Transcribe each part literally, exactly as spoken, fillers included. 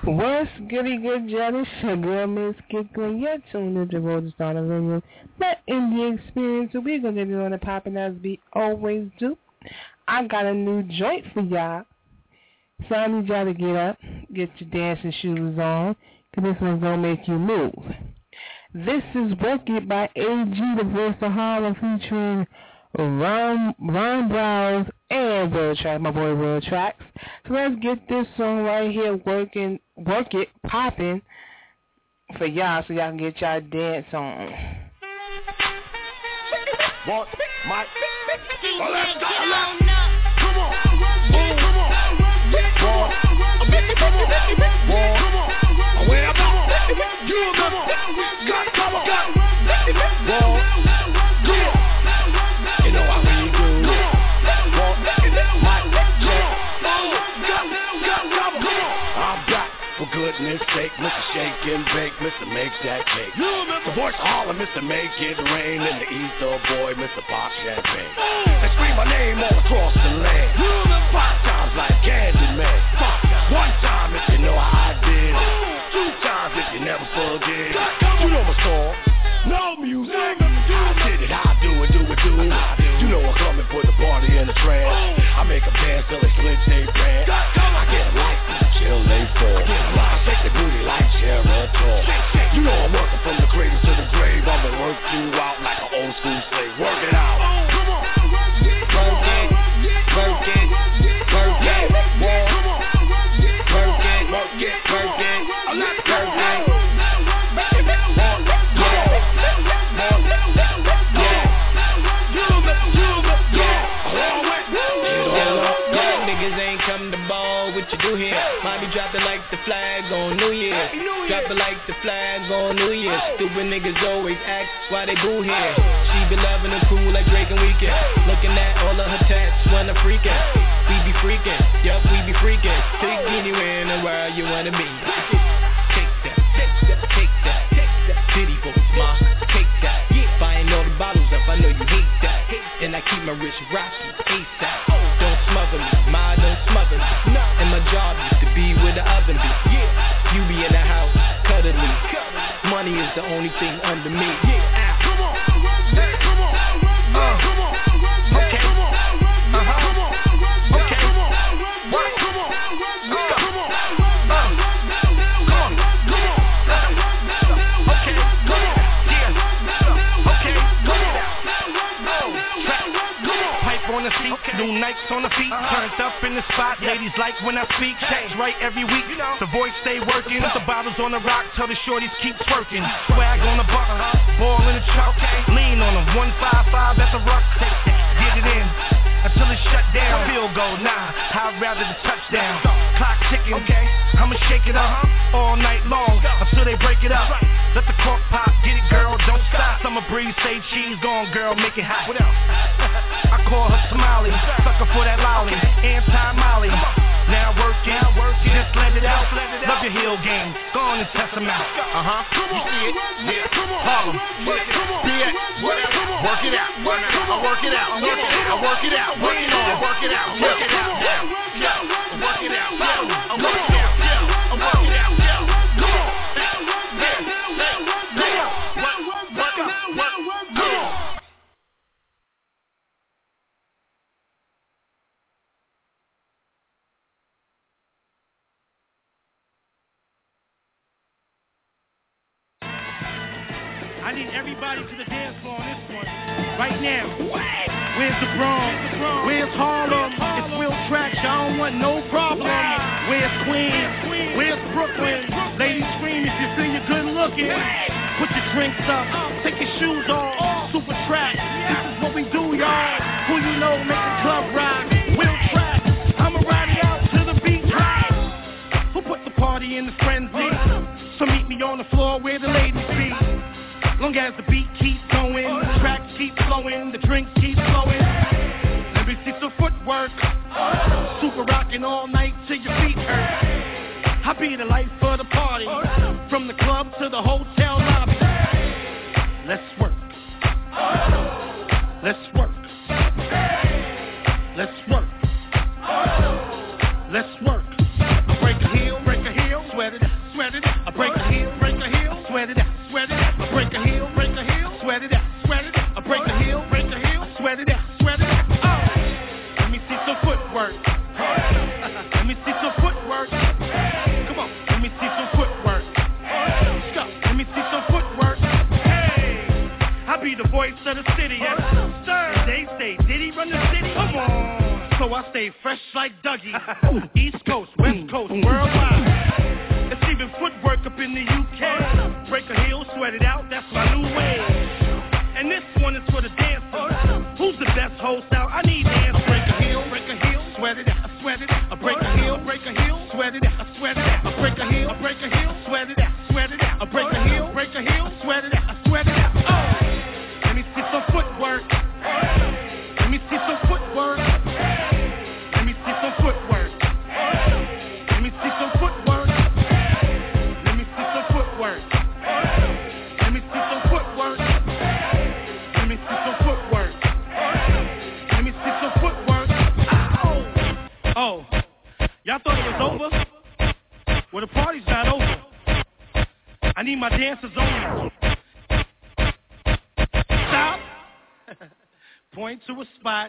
What's goody good, jelly? Sugar, Miss Giggling. You're tuned into Road to Start a Ring. Let in the experience. So we're going to be on the popping as we always do. I got a new joint for y'all. So I need y'all to get up, get your dancing shoes on, because this one's going to make you move. This is Work It by A G, the voice of Harlem, featuring Ron, Ron Browns and World Track, my boy World Tracks. So let's get this song right here, working, Work It, popping for y'all so y'all can get y'all dance on. One, my, oh, let's go, come on, come on, boom, come on, boy, come on, boy, where I'm at, you remember, got, come on, boy, yeah, you know how we do, one, my, check, I'm back. For goodness sake, Mister Shake and Bake, Mister Make That Cake. The voice of Harlem, Mister Make It Rain. In the Easter boy, Mister Pop Champagne. They scream my name all across the land. Five times like Candyman. One time if you know how I did it. Two times if you never forget it. You know my song, no music. I did it, I do it, do it, do it. You know I come and put the party in the trance. I make them dance till they split they pants. I get them like chill they fall. I shake the booty like Geritol. You know I'm working from the cradle to the grave. I'ma work you out like an old school slave. Work it out. Come on. Work it, work it, work it, work it, work it, work it, work it. I'm not work it. Mommy drop it like the flag on New Year's. Drop it like the flag on New Year's. Stupid niggas always ask why they boo here. She be loving and cool like Drake and Weekend. Looking at all of her tats, wanna freakin'. We be freakin', yup, we be freakin'. Take anywhere in the world you wanna be. Take that, take that, take that, take that. City folks, ma, take that. Buying all the bottles up, I know you hate that. And I keep my wrist rocky, ASAP. Don't smother me, ma, don't smother me. And my job used to be where the oven be. You be in the house, cuddly. Money is the only thing under me. Come on, come on, uh, come on, okay, uh-huh, okay, what, come on, uh, come on, uh, come on, okay, yeah, okay, pipe on the seat, new Nikes on the feet, turned up in the spot, ladies like when I speak, change right every week, the voice stay working, the bottles on the rock, tell the shorties keep twerking, swag on the buck, ball in the truck, lean on them, one five five at the rock, get it in, until it's shut down, field goal, nah, I'd rather the touchdown, clock ticking, okay, I'ma shake it up, all night long, until they break it up, let the cork pop, get it girl, don't stop, summer breeze, say cheese, gone girl, make it hot, what else, I call her Somali, sucker for that lolly, anti-molly, now working, just let it out, love your heel game, go on and test them out, uh-huh, you see it, yeah, Harlem, yeah, work it out, I work it out, I work it out, I work it out, work it out, work it out, work it out, yeah, work it out, I work it out, yeah, I work it out, yeah, come on, I need everybody to the dance floor on this one, right now. Where's the Bronx? Where's Harlem? It's Will Tracks, I don't want no problem. Where's Queens? Where's Brooklyn? Ladies scream if you feel you're good looking. Put your drinks up, take your shoes off. Super Track, this is what we do, y'all. Who you know make the club rock? Will Tracks, I'ma ride it out to the beat drop. Who put the party in the frenzy? So meet me on the floor where the ladies be. Long as the beat keeps going, the tracks keep flowing, the drinks keep flowing. Let me see some footwork. Super rocking all night till your feet hurt. I be the life of the party, from the club to the hotel lobby. Let's work. Let's work. Let's work. Let's work. Break a heel, break a heel, sweat it I stay fresh like Dougie. East Coast, West Coast, worldwide. It's even footwork up in the U K. Break a heel, sweat it out, that's my new way. And this one is for the dancers. Who's the best host out? I need dance. Break a heel, break a heel, sweat it out, sweat it out. I break a heel, break a heel, sweat it out, sweat it out. I break a heel, I break a heel, sweat it out, sweat it out. I break a heel, break a heel, sweat it out, sweat it out. Oh, let me see some footwork. Let me see some footwork. Let me see some footwork. Let me see some footwork. Let me see some footwork. Let me see some footwork. Let me see some footwork. Let me see some footwork. Oh, oh, y'all thought it was over? Well, the party's not over. I need my dancers only. Stop. Point to a spot.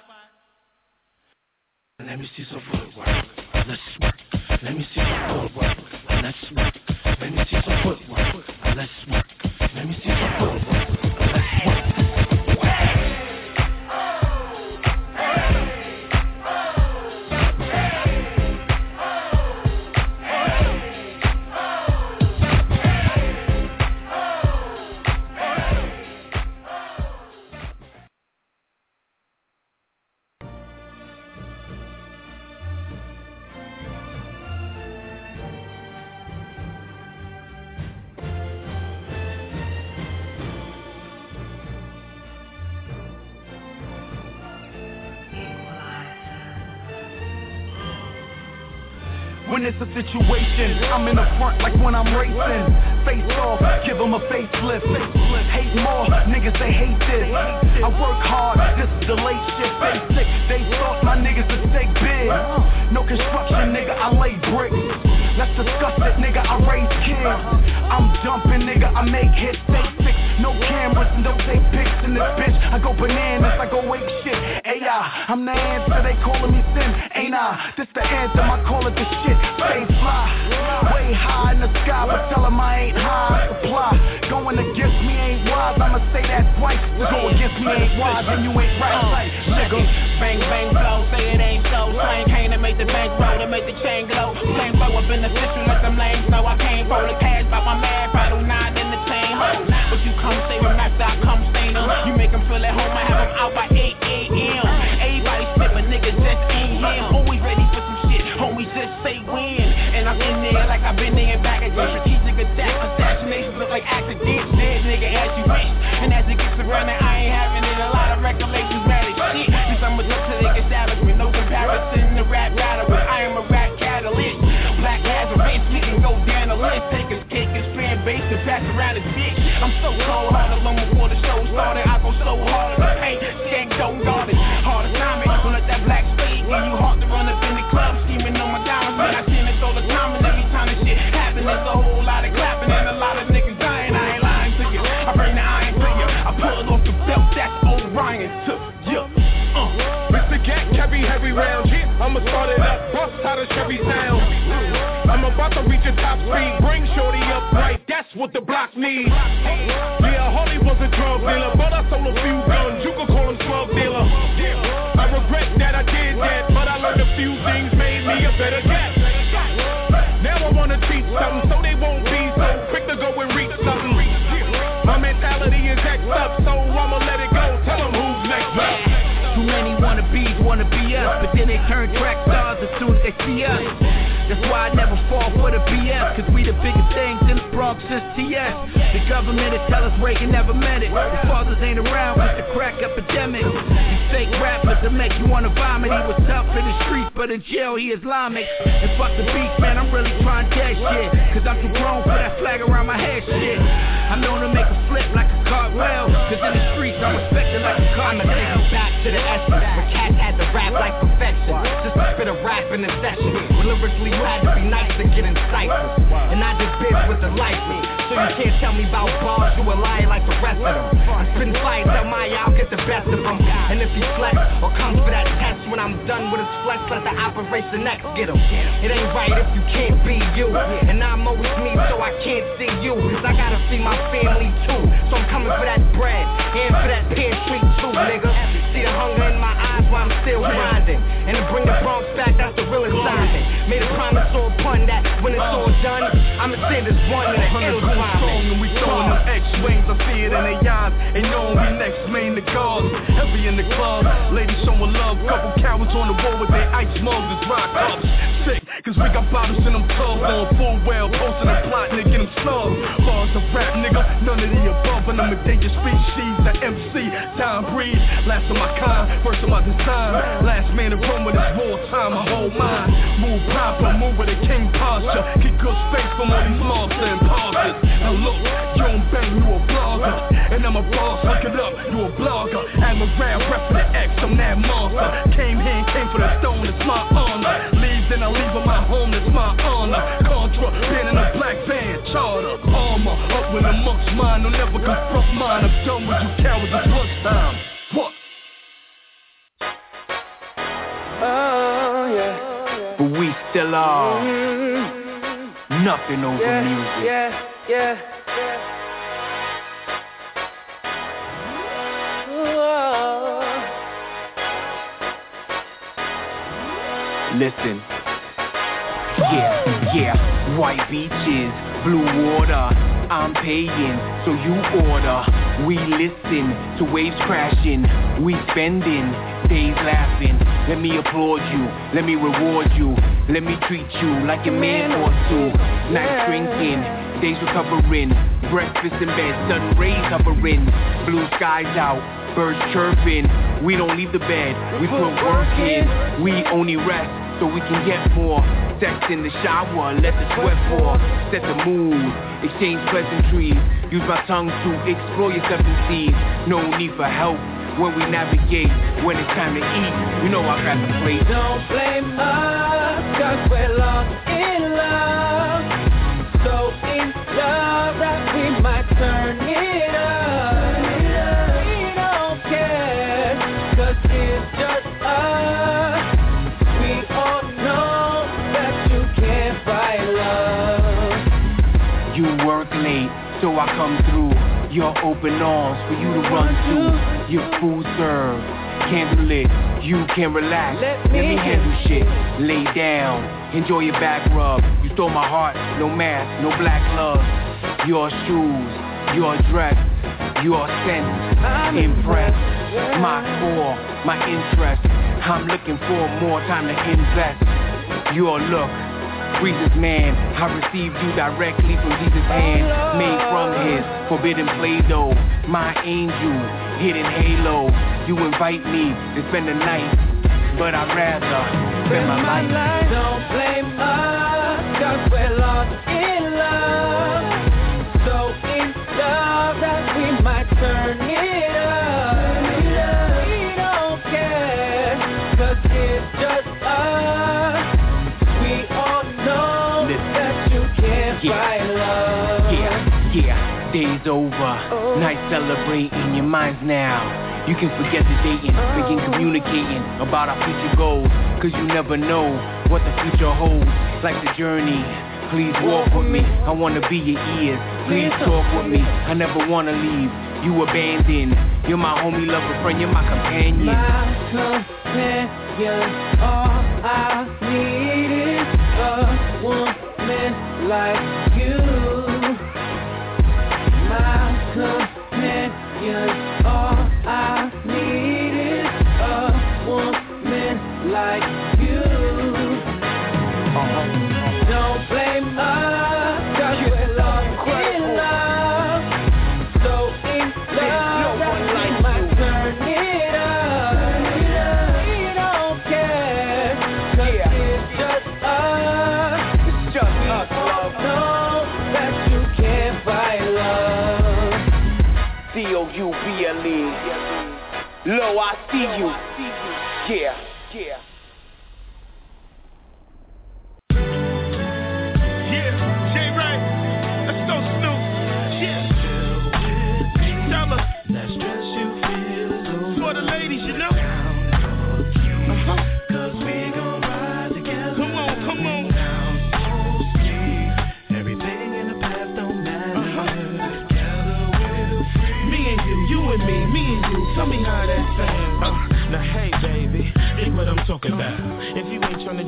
Let me see some footwork. Let's work. Let me see some footwork. Let's work. Let me see some footwork. Let's work. Let me see some footwork. Let's work. When it's a situation, I'm in the front like when I'm racing. Face off, give them a facelift. Hate more, niggas they hate this. I work hard, this is the late shit. Basic, they thought my niggas would take big. No construction, nigga, I lay bricks. Let's discuss it, nigga, I raise kids. I'm jumping, nigga, I make hits. Stay fixed, no cameras and don't take pics in this bitch. I go bananas, I go wake shit. A I, I'm the answer, they calling me sin, ain't I? This the anthem, I call it the shit. Stay fly, way high in the sky, but tell them I ain't high supply. Going against me ain't wise, I'ma say that twice. To go against me ain't wise, and you ain't right, nigga. Bang, bang, flow, say it ain't so. Slang cane to make the bank roll, to make the chain glow. Flame flow up beneficial, let them lanes know I came for the cash, by my man, Prado nine in the chain hole. But you come stay with Max, I come stain them. You make them feel at home, I have them out by eight a.m. Everybody spit, but niggas just ain't him. Always ready for some shit, homies just say win. And I'm in there like I've been there and back again. Strategic attack, assassinations look like accidents. Dead nigga as you wish. And as it gets around it, I ain't having it. A lot of recollections, mad as shit. Cause I'm a duck to the establishment. No comparison to rap battle. I am a rap catalyst. Black Lazarus, we can go down the list. Take his cake and spin bass and pass around his dick. I'm so cold, hard alone before the show started. I go so hard in the paint, skank don't guard it. Hard assignment, don't let that black spade give you heart to run up in the club, scheming on my diamonds. Man, I seen it all the time, and every time this shit happen, there's a whole lot of clapping and a lot of niggas dying. I ain't lying to you, I bring the iron to you. I pull it off the belt, that's Orion took you. Uh. Mister Gat carry heavy rounds, yeah, I'ma start it up, bust how the Chevy sound. I'm about to reach a top speed, bring shorty up right, that's what the block needs. Yeah, Harley was a drug dealer, but I sold a few guns, you could call him drug dealer. I regret that I did that, but I learned a few things, made me a better cat. Now I wanna teach something, so they won't be so quick to go and reach something. My mentality is X'd up, so I'ma let it go, tell them who's next up. Too many wannabes wanna be us, but then they turn track stars as soon as they see us. That's why I never fall for the B S, cause we the biggest things in the Bronx since T S. The government will tell us Reagan never meant it. The fathers ain't around cause the crack epidemic. These fake rappers that make you wanna vomit. He was tough in the streets, but in jail he Islamic. And fuck the beats, man, I'm really trying that shit. Cause I'm too grown for that flag around my head shit. I'm known to make a flip like a cartwheel, cause in the streets I'm respected like a cartel. I'ma take you back to the essence, where cats had to rap like perfection. Just a bit of rap in the session, where lyrically you had to be nice to get in ciphers. And I did biz with the life me, so you can't tell me about bars, you a liar like the rest of them. I spin fire, tell my I'll get the best of them. And if he flex or comes for that test, when I'm done with his flesh, let the Operation X get him. It ain't right if you can't be you, and I'm always me, so I can't see you, cause I gotta see my family too. So I'm coming for that bread, and for that pantry too, nigga. See the hunger in my eyes while I'm still grinding, and to bring the assignment. Made a promise or a pun that when it's all done, I'ma send this one in the ill strong and we throwing them X-wings. I see it in their eyes. Ain't knowing we next main the cars. Heavy in the club, ladies showing love. Couple cowards on the wall with their ice mugs and rock ups. Sick, cause we got bottles in them tubs on full well, posting and plotting to get them slugs. Bars of rap, nigga, none of the above. And I'm a dangerous species, the M C, time breathe. Last of my kind, first of my design. Last man in Rome with this wartime, my whole mind. Move proper, move with a king posture. Keep good space from all these monster imposters. Now look, you don't bang, you a blogger. And I'm a boss, hook it up, you a blogger. I'm a rap, rep for the X, I'm that monster. Came here, came for the stone, it's my honor. Leave, then I leave on my home, it's my honor. Contra, been in a black band, charter. Armor, up when amongst mine, don't never confront mine. I'm done with you cowards, it's lunchtime. What? Oh, yeah. But we still are Mm-hmm. nothing over Yeah, music. yeah, yeah, yeah. Listen. Yeah, yeah. White beaches, blue water. I'm paying, so you order. We listen to waves crashing. We spending days laughing. Let me applaud you. Let me reward you. Let me treat you like a man or two. Nights drinking, days recovering. Breakfast in bed, sun rays hovering. Blue skies out, birds chirping. We don't leave the bed, we put work in. We only rest so we can get more. Sex in the shower, let the sweat pour. Set the mood, exchange pleasantries. Use my tongue to explore your seven seas. No need for help when we navigate. When it's time to eat, you know I grab the plate. Don't blame us, cause we're lost in love. So in love that we might turn it up. We don't care, cause it's just us. We all know that you can't buy love. You work late, so I come through. Your open arms for you to run to. Your food served, candlelit. You can relax. Let me, Let me handle shit. Lay down, enjoy your back rub. You stole my heart, no mask, no black gloves. Your shoes, your dress, your scent, I'm impressed. My core, my interest. I'm looking for more time to invest. Your look, freezes man. I received you directly from Jesus' hand, made from his forbidden Play-Doh. My angel, hidden halo. You invite me to spend the night, but I'd rather spend my life. Don't blame us, cause we're lost in love. So in love that we might turn it up. We don't care, cause it's just us. We all know that you can't Yeah. buy love. Yeah, yeah, day's over. Night celebrating, your mind's now. You can forget the dating, begin communicating about our future goals. Cause you never know what the future holds. Like the journey, please walk with me. I wanna be your ears, please talk with me. I never wanna leave, you abandoned. You're my homie, lover, friend, you're my companion. My companion, all I need is a woman like you. My companion, all I need is a woman like you. Uh-huh. Don't blame us, cause we're lost in love. So in love that we might turn it up. We don't care, cause it's just us. It's just us, love. Know that you can't buy love. C O U B L E. Lo, I see you. Yeah, yeah. Yeah, J-Ray, let's go Snoop. Yeah. Tell her that stress you feel is over. For the ladies, you know. Uh-huh. Cause we gon' ride together. Come on, come on. Everything in the past don't matter. Uh-huh. Together we're free. Me and you, you and me, me and you. Tell me how that sounds. Uh, now hey baby, here's what I'm talking about. If you ain't tryna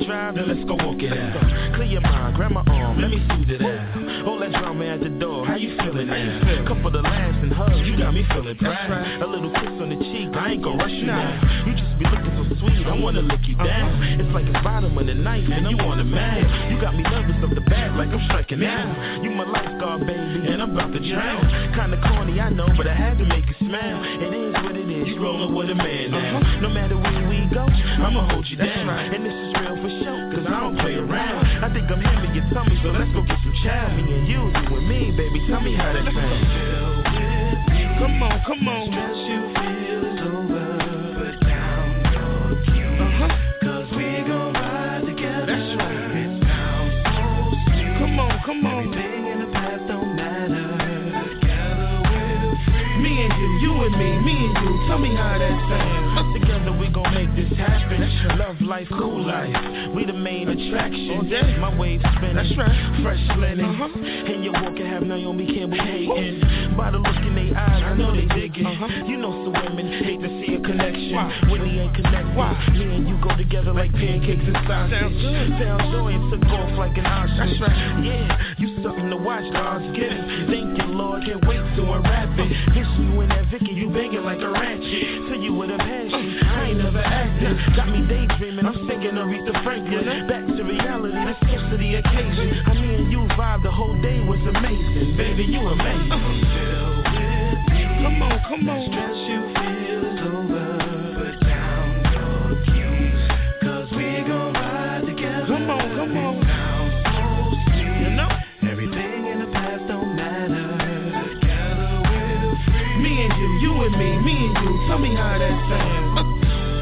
drive, then let's go walk it out. Clear your mind, grab my arm, let me soothe it out. All that drama at the door, how you feeling now? Cup of the laughs and hugs, you got me feeling proud. A little kiss on the cheek, I ain't gon' rush you now. You just be looking so sweet, I wanna lick you down. It's like it's bottom of the knife and you on the man. You got me nervous of the back like I'm striking out. You my lifeguard, baby, and I'm about to drown. Kinda corny, I know, but I had to make you smile. It is what it is, you rollin' with a man now. No matter where we go, I'ma hold you down. And this is real for sure, cause I don't play around. I think I'm hammering your tummy, so let's go get some chow. Me and you, you and me, baby, tell me how that sounds. Come on, come on. Stress you feel is over, put down your keys. Uh-huh. Cause we gon' ride together. That's right. It sounds so sweet. Come on, come on. Everything in the past don't matter. Together we're free. Me and you, you and me, me and you. Tell me how that sounds. Together we gon' make this happen. Love life, cool life. We the main attraction. My waves spinning. That's right. Fresh linen. Uh-huh. And your walk can have Naomi Campbell hating. By the look in their eyes, I know they digging. Uh-huh. You know some women hate to see a connection. Why? Whitney ain't connected. Why? Me and you go together like pancakes and sausage. Sounds good. Found joy and took off like an ostrich. That's right. Yeah, you something to watch, God's gift. Thank you, Lord. Can't wait to unwrap it. Miss you in that Vicky, you banging like a ratchet. Tell you with a passion. I ain't never acted. Got me daydreaming. I'm thinking of Aretha Franklin. Back to reality. Let's get to the occasion. I mean, you vibe the whole day was amazing. Baby, you amazing. Come on, come on. Stress you feel is over. Put down your keys. Cause we gon' ride together. Come on, come on. It sounds so sweet. You know? Everything in the past don't matter. Together we're free. Me and you, you and me, me and you. Tell me how that sounds.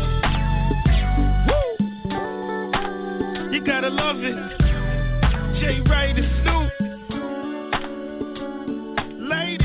Woo! You gotta love it. Jay Wright and Snoop. Ladies.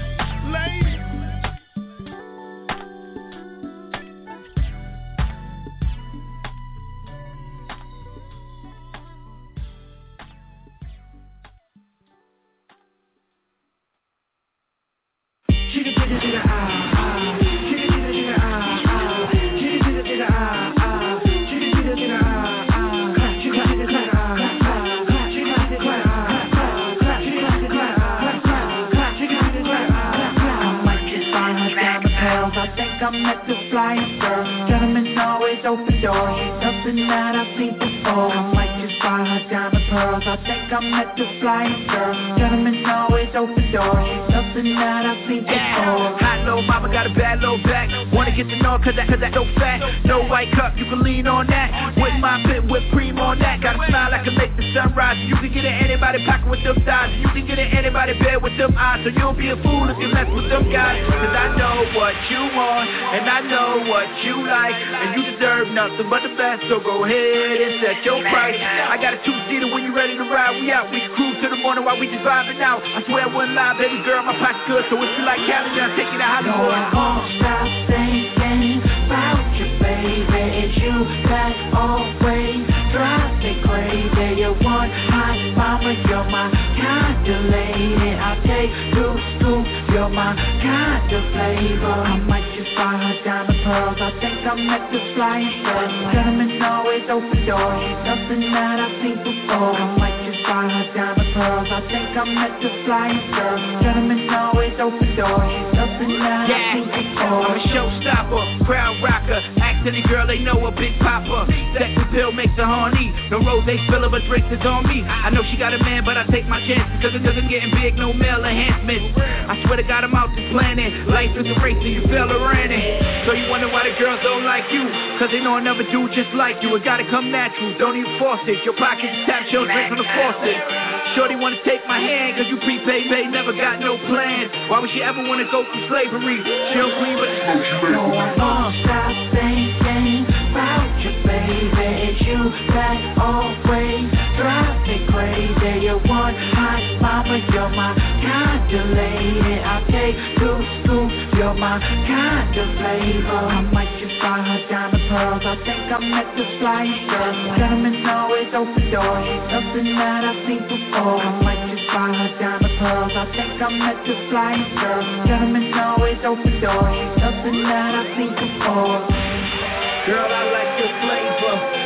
I'm at the flying girl. Gentlemen always open doors. She's something that I've seen before. I might just buy her diamond pearls. I think I'm at the flying girl. Gentlemen always open doors. She's something that I've seen before. Hot little mama got a bad little back. Wanna get to know her cause that, cause that no fat. No white cup, you can lean on that. With my pit, whipped cream on that. Got a smile that can make the sun rise. You can get in anybody pocket with them thighs. You can get in anybody bed with them eyes. So you'll be a fool if you mess with them guys. Cause I know what you want. And I know what you like, and you deserve nothing but the best, so go ahead and set your price. I got a two-seater when you ready to ride, we out. We can cruise to the morning while we just vibing out. I swear I wouldn't lie, baby girl, my pocket's good, so if you like Cali, I'll take you to Hollywood. No, I won't stop thinking about you, baby. It's you that always drives me crazy. You're one hot mama, you're my kind of lady. I'll take two scoops, you're my kind of flavor. I might just buy her diamond pearls. I think I'm at the flying girl. Gentlemen always open doors. She's something that I've seen before. I might just buy her diamond pearls. I think I'm at the flying girl. Gentlemen always open doors. She's something that yeah. I've seen before. I'm a showstopper, crowd rocker. Ask any girl, they know a big popper. Sex appeal makes her horny. No rose spill but drinks is on me. I know she got a man, but I take my chances. Cause it doesn't getting big, no male enhancements. I swear to God, I'm out just planning. Life is a race and you feel a running. So you wonder why the girls don't like you. Cause they know I never do just like you. It gotta come natural, don't even force it. Your pockets tap, she'll drink from the faucet. Shorty wanna take my hand, cause you prepaid, babe, never got no plans. Why would she ever wanna go through slavery? She don't clean, but it's no, I won't stop thinking about you, baby. It's you that always drives me crazy. You're one hot mama, you're my kind of lady. I'll take two scoops, you're my kind of flavor. I might just buy her diamond pearls. I think I'm at the flying girl. Gentlemen always open doors. She's something that I've seen before. I might just buy her diamond pearls. I think I'm at the flying girl. Gentlemen always open doors. She's something that I've seen before. Girl, I like your flavor.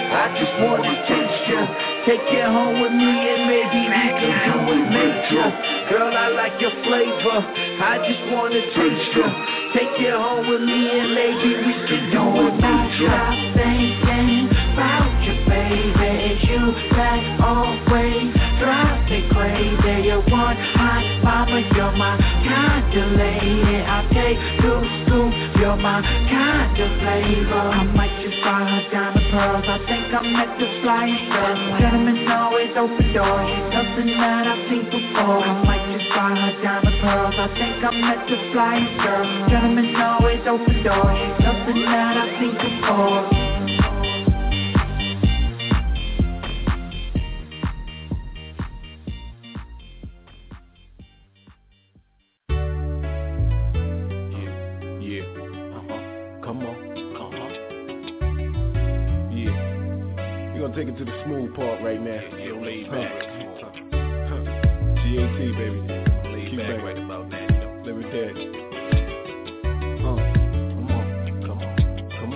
I just wanna taste ya. Take you home with me and maybe we can do it major. Girl, I like your flavor, I just wanna taste ya. Take you home with me and maybe we can do it major. Stop thinking about you, baby. It's you that always drives me crazy. You're one hot mama, you're my kind of lady. I'll take two scoops, you're my kind of flavor. I might just buy her diamond pearls. I think I'm at the flying girl. Gentlemen always open doors. She's something that I've seen before. I might just buy her diamond pearls. I think I'm at the flying girl. Gentlemen always open doors. She's something that I've seen before. Take it to the smooth part right now. Yeah, yeah, laid back. G A T, baby. Laid Keep back back right about now, you know. Live it dead. Uh, come on, come on, come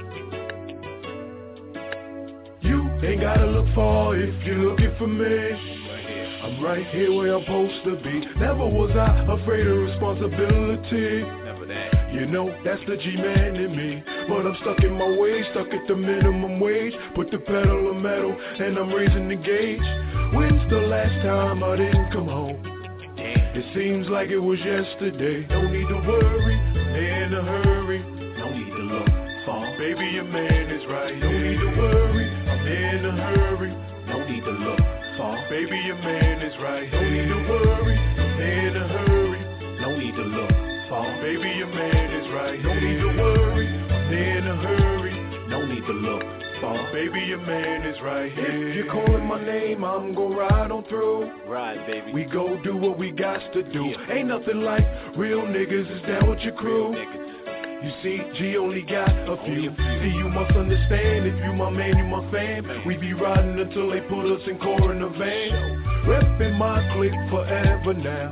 on. You ain't gotta look far if you're looking for me. I'm right here where I'm supposed to be. Never was I afraid of responsibility. Never that. You know, that's the G-man in me. But I'm stuck in my ways, stuck at the minimum wage. Put the pedal to metal and I'm raising the gauge. When's the last time I didn't come home? Damn. It seems like it was yesterday. No need to worry, in a hurry. No need to look far. Baby, your man is right here. No need to worry, I'm in a hurry. No need to look far. Baby, your man is right here. No need to worry, I'm in a hurry. No need to look far. Baby, your man is right here. No need to worry, I'm in a hurry. No need to look far. Baby, your man is right here. If you're calling my name, I'm gon' ride on through. Ride, baby. We go do what we got to do. Yeah. Ain't nothing like real niggas is down with your crew. You see, G only got a few. See, you must understand, if you my man, you my fam. We be riding until they put us in core in the van. Reppin' my clique forever now.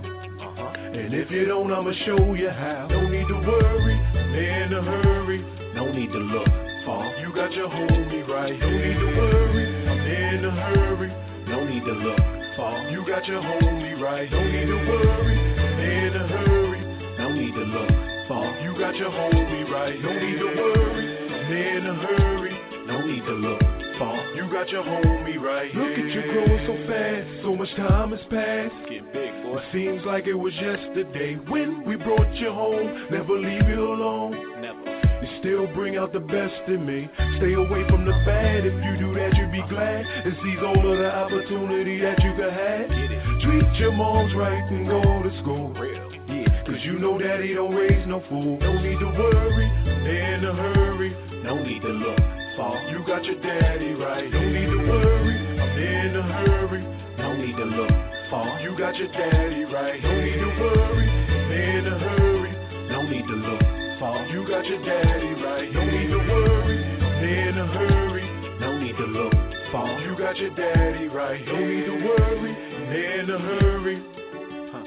And if you don't, I'ma show you how. No need to worry, in a hurry. No need to look far. You got your homie right. No need to worry, I'm in a hurry. No need to look far. You got your homie right. No need to worry, I'm in a hurry. No need to look far. You got your homie right. No need to worry, I'm in a hurry. No need to look far. You got your homie right. Look at you growing so fast. So much time has passed. Getting big, boy. It seems like it was yesterday when we brought you home. Never leave you alone. Never. You still bring out the best in me. Stay away from the bad. If you do that, you'd be glad. And seize all of the opportunity that you could have. Treat your moms right and go to school. Real. Yeah, cause you know daddy don't raise no fool. No need to worry, in a hurry. No need to look far. You got your daddy right. No need to worry, I'm in a hurry. No need to look far. You got your daddy right. No need to worry, I'm in a hurry. No need to look far. You got your daddy right. No need to worry, I'm in a hurry. No need to look far. You got your daddy right. No need to worry, I'm in a hurry. Huh.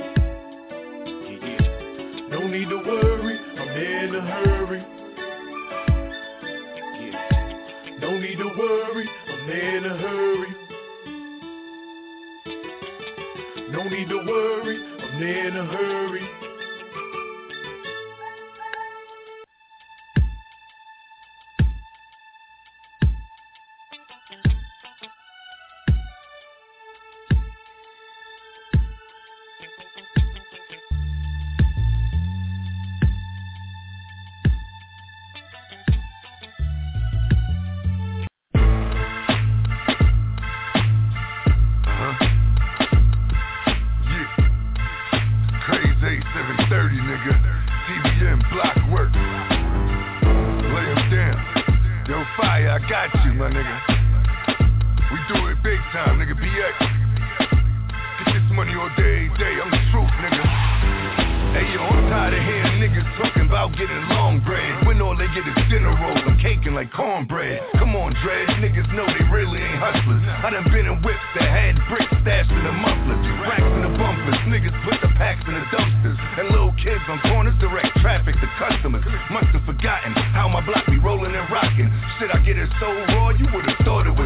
Yeah. No need to worry, I'm in a hurry. Yeah. No need to worry, I'm in a hurry. No need to worry, I'm in a hurry. Must have forgotten how my block be rolling and rocking. Shit, I get it so raw, you would've thought it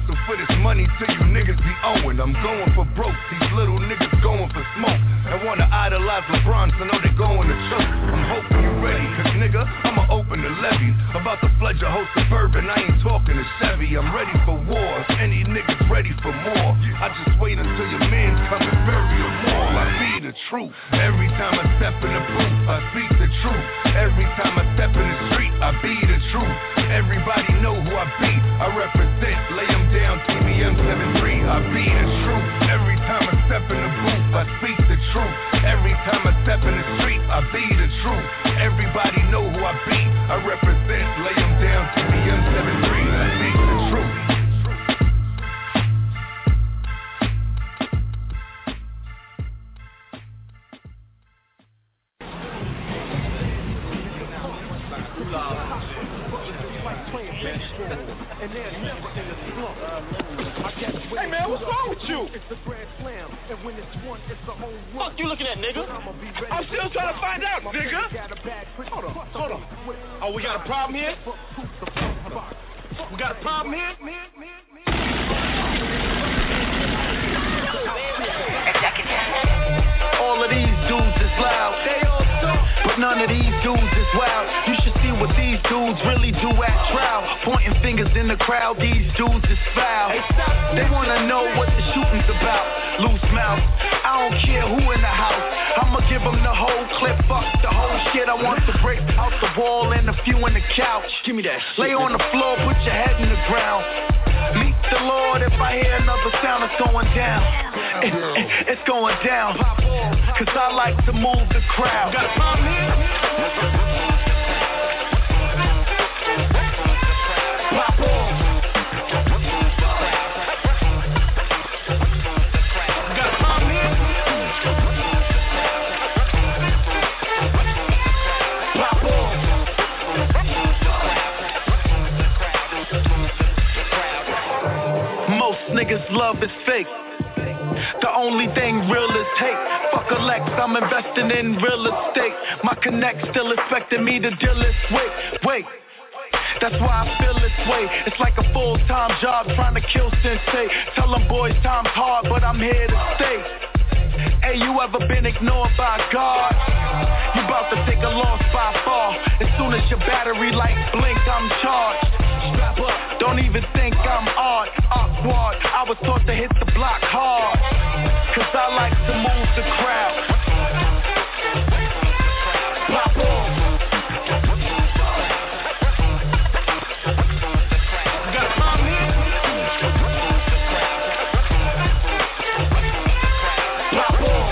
hustle for this money till you niggas be owing. I'm going for broke, these little niggas going for smoke. I wanna idolize LeBron so know they going to choke. I'm hoping you ready, cause nigga, I'ma open the levees. About to flood your whole suburban, I ain't talking to Chevy. I'm ready for war, if any niggas ready for more. I just wait until your man come and bury them all. I be the truth, every time I step in the booth, I speak the truth. Every time I step in the street, I be the truth. Everybody know who I be, I represent, lay them down, T B M seventy-three, I be the truth. Every time I step in the booth, I speak the truth. Every time I step in the street, I be the truth. Everybody know who I be, I represent, lay them down, T B M seventy-three, I speak the truth. Hey man, what's wrong with you? Fuck you looking at, nigga? I'm still trying to find out, nigga. Hold on, hold on. Oh, we got a problem here? We got a problem here? All of these dudes is loud, but none of these dudes is wild. You should see what these dudes really do at trial. Pointing fingers in the crowd, these dudes is foul. They wanna know what the shooting's about. Loose mouth, I don't care who in the house. I'ma give them the whole clip, fuck the whole shit. I want to break out the wall and a few in the couch. Give me that shit. Lay on the floor, put your head in the ground. Meet the Lord, if I hear another sound, it's going down. It, it, it's going down. Cause I like to move the crowd. Got a problem here? Pop off. Got a problem here? Pop off. Most niggas' love is fake. The only thing real is hate. Fuck a Lex, I'm investing in real estate. My connect still expecting me to deal this way. Wait, that's why I feel this way. It's like a full-time job trying to kill Sensei. Tell them boys time's hard, but I'm here to stay. Hey, you ever been ignored by God? You about to take a loss by far. As soon as your battery light blink, I'm charged. Strap up, don't even think I'm odd. Awkward, I was taught to hit the block hard. Cause I like to move the crowd. Pop off. Got a problem here? Pop off.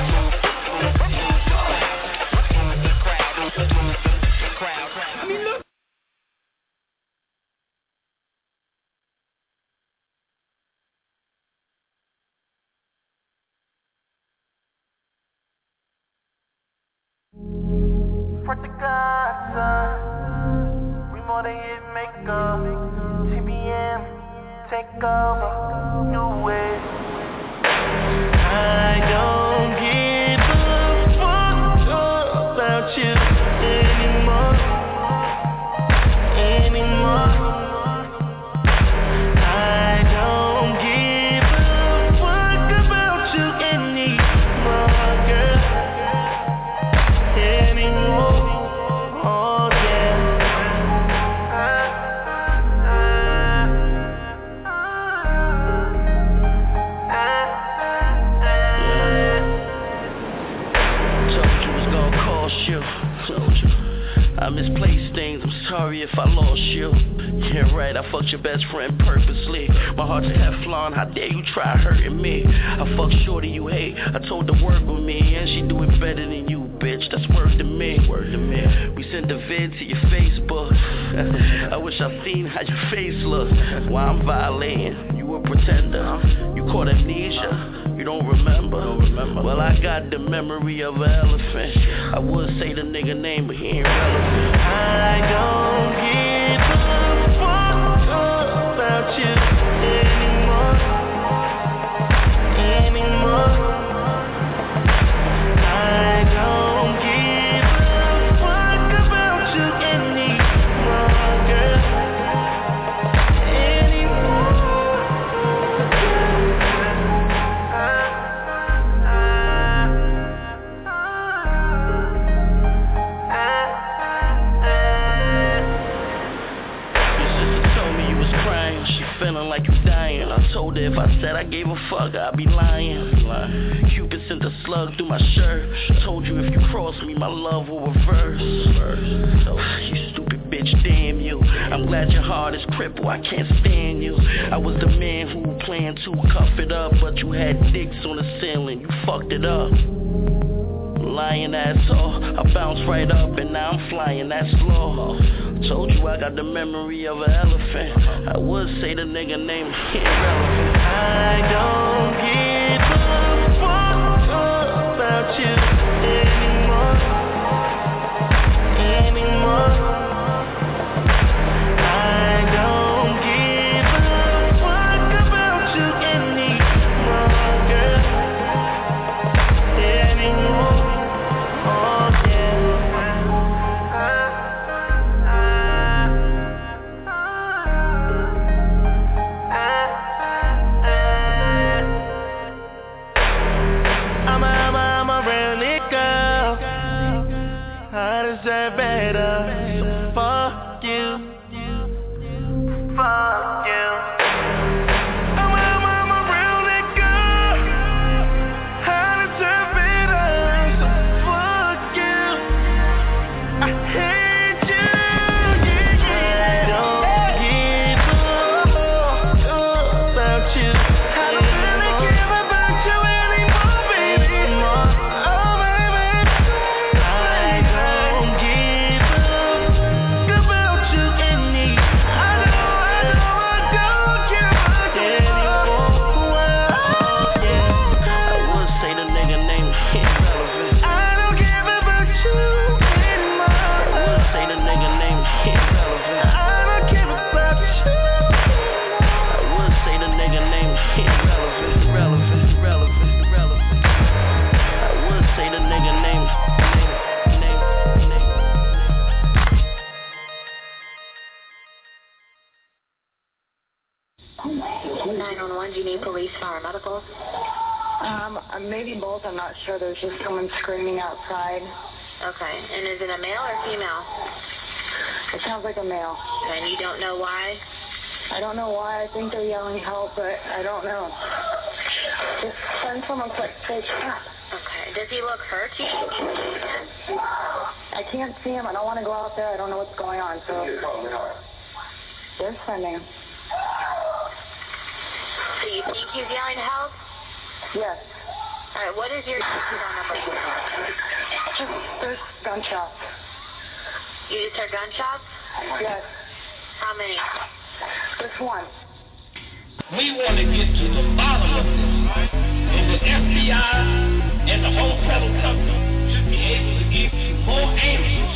I mean, look. Portugasa, we more than hit maker. T B M, take over, new way. I don't give a fuck about you anymore, anymore. I don't give a fuck about you anymore, girl, anymore. I misplaced things, I'm sorry if I lost you. Yeah, right, I fucked your best friend purposely. My heart's Teflon, how dare you try hurting me? I fucked shorty you hate, I told her work with me. And she do it better than you, bitch, that's word to me. Word to me. We sent the vid to your Facebook. I wish I seen how your face looked. Why I'm violating, you a pretender. You caught amnesia. You don't remember? Don't remember. Well, I got the memory of an elephant. I would say the nigga name, but he ain't relevant. I don't give a fuck about you anymore, anymore. I don't give a fuck about you anymore, girl, anymore. dying. I told her if I said I gave a fuck, I'd be lying. Cupid sent a slug through my shirt. Told you if you cross me, my love will reverse. You stupid bitch, damn you. I'm glad your heart is crippled, I can't stand you. I was the man who planned to cuff it up, but you had dicks on the ceiling, you fucked it up. Lying asshole, I bounced right up and now I'm flying that slow. Told you I got the memory of an elephant. I would say the nigga name irrelevant. I don't give a fuck about you anymore, anymore. I don't give a fuck about you anymore, girl, anymore. Oh yeah. I'm a, I'm a, I'm a real nigga. I deserve better. So fuck you. Fuck you. I'm a, I'm a, I'm a real nigga. I deserve better. So fuck you. I hate you. Yeah, yeah. I don't give a fuck about you. I don't really care about you anymore, baby. Oh, baby. I don't give a fuck about you any. I know, I know, I don't give a fuck anymore. Yeah. I would say the nigga name irrelevant. I don't care about you anymore. I would say the nigga name irrelevant. I don't care about you. I would say the nigga name irrelevant, irrelevant, irrelevant, irrelevant. I would say the nigga name, name, name, name. nine one one, do you need police, fire, medical? Um, maybe both, I'm not sure. There's just someone screaming outside. Okay, and is it a male or female? It sounds like a male. And you don't know why? I don't know why. I think they're yelling help, but I don't know. Just send someone quick. Say, stop. Okay, does he look hurt? You can I can't see him. I don't want to go out there. I don't know what's going on, so... They're sending him. So you think he's yelling help? Yes. All right, what is your phone number? Just, there's gunshots. You just heard gunshots? Yes. How many? Just one. We want to get to the bottom of this, and the F B I and the whole federal government should be able to give you more answers.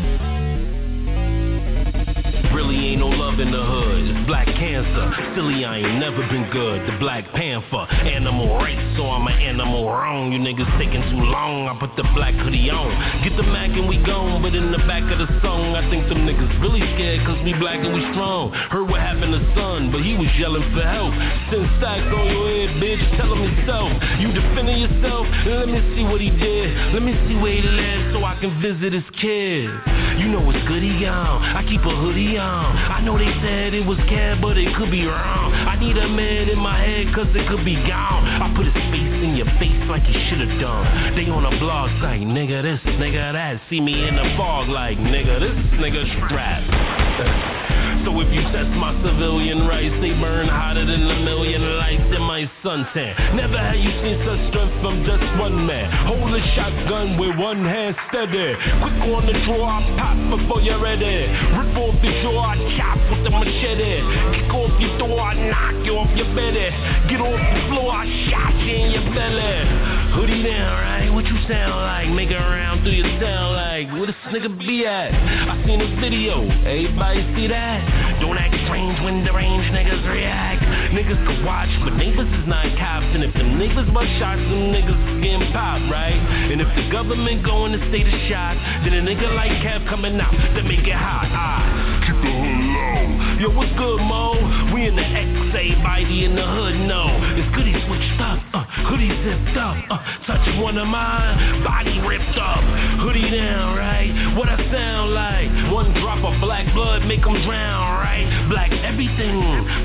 Really ain't no love in the hood. It's black cancer. Silly, I ain't never been good. The Black Panther. Animal race, so I'm an animal wrong. You niggas taking too long. I put the black hoodie on. Get the Mac and we gone. But in the back of the song, I think them niggas really scared cause we black and we strong. Heard what happened to son, but he was yelling for help. Send stacks on your head, bitch. Tell him himself. You defending yourself? Let me see what he did. Let me see where he lives so I can visit his kid. You know it's good he gone. I keep a hoodie on. I know they said it was cat, but it could be wrong. I need a man in my head, cause it could be gone. I put his face in your face like you should've done. They on a blog site, nigga this, nigga that. See me in the fog like, nigga this, nigga strapped. So if you test my civilian rights, they burn hotter than a million lights in my suntan. Never have you seen such strength from just one man. Hold a shotgun with one hand steady. Quick on the draw, I pop before you're ready. Rip off the jaw, I chop with the machete. Kick off your door, I knock you off your belly. Get off the floor, I shot you in your belly. Hoodie down, right? What you sound like? Make it around through your sound like. Where this nigga be at? I seen a video, everybody see that? Don't act strange when deranged niggas react. Niggas can watch, but neighbors is not cops. And if them niggas bust shots, them niggas is getting popped, right? And if the government go in the state of shock, then a nigga like Kev coming out to make it hot. Ah, keep the hood low. Yo, what's good, Mo? We in the X, everybody in the hood know. It's goody switched up, uh, hoodie zipped up, uh, touch one of mine, body ripped up, hoodie down, right? What I sound like? One drop of black blood make them drown, right? Black everything, black everything.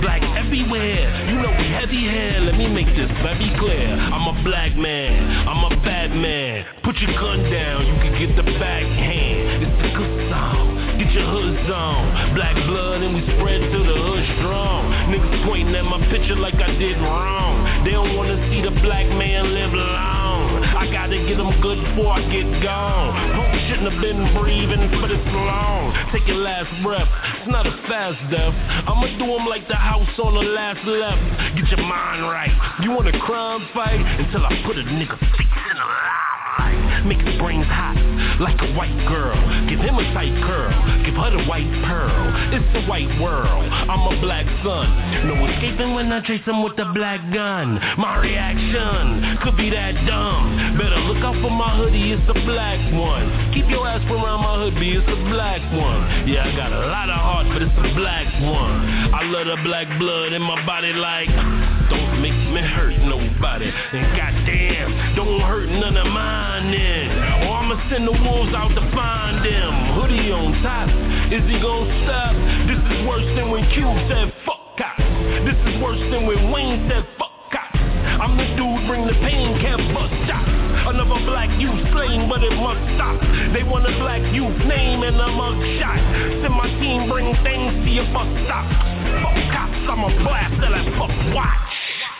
everywhere. You know we heavy here, let me make this very clear. I'm a black man, I'm a bad man. Put your gun down, you can get the backhand. It's the good song, get your hoods on. Black blood and we spread to the hood strong. Niggas pointing at my picture like I did wrong. They don't wanna see the black man live long. I gotta get them good before I get gone. Punk shouldn't have been breathing for this long. Take your last breath, it's not a fast death. I'ma do them like the house on the last left. Get your mind right. You want a crime fight? Until I put a nigga face in a limelight. Make his brains hot like a white girl. Give him a tight curl, give her the white pearl. It's the white world, I'm a black son. No escaping when I chase him with the black gun. My reaction could be that dumb. Better look out for my hoodie, it's a black one. Keep your ass around my hoodie, it's a black one. Yeah, I got a lot of heart, but it's a black one. I love the black blood in my body like, don't make me hurt nobody. And goddamn, don't hurt none of mine then. Or I'ma send the wolves out to find them. Hoodie on top, is he gon' stop? This is worse than when Q said fuck cops. This is worse than when Wayne said fuck cops. I'm the dude, bring the pain, can't bust shots. Another black youth slain, but it must stop. They want a black youth name and a mug shot. Send my team, bring things to your bus stop. Fuck cops, I'm a blast till I fuck watch.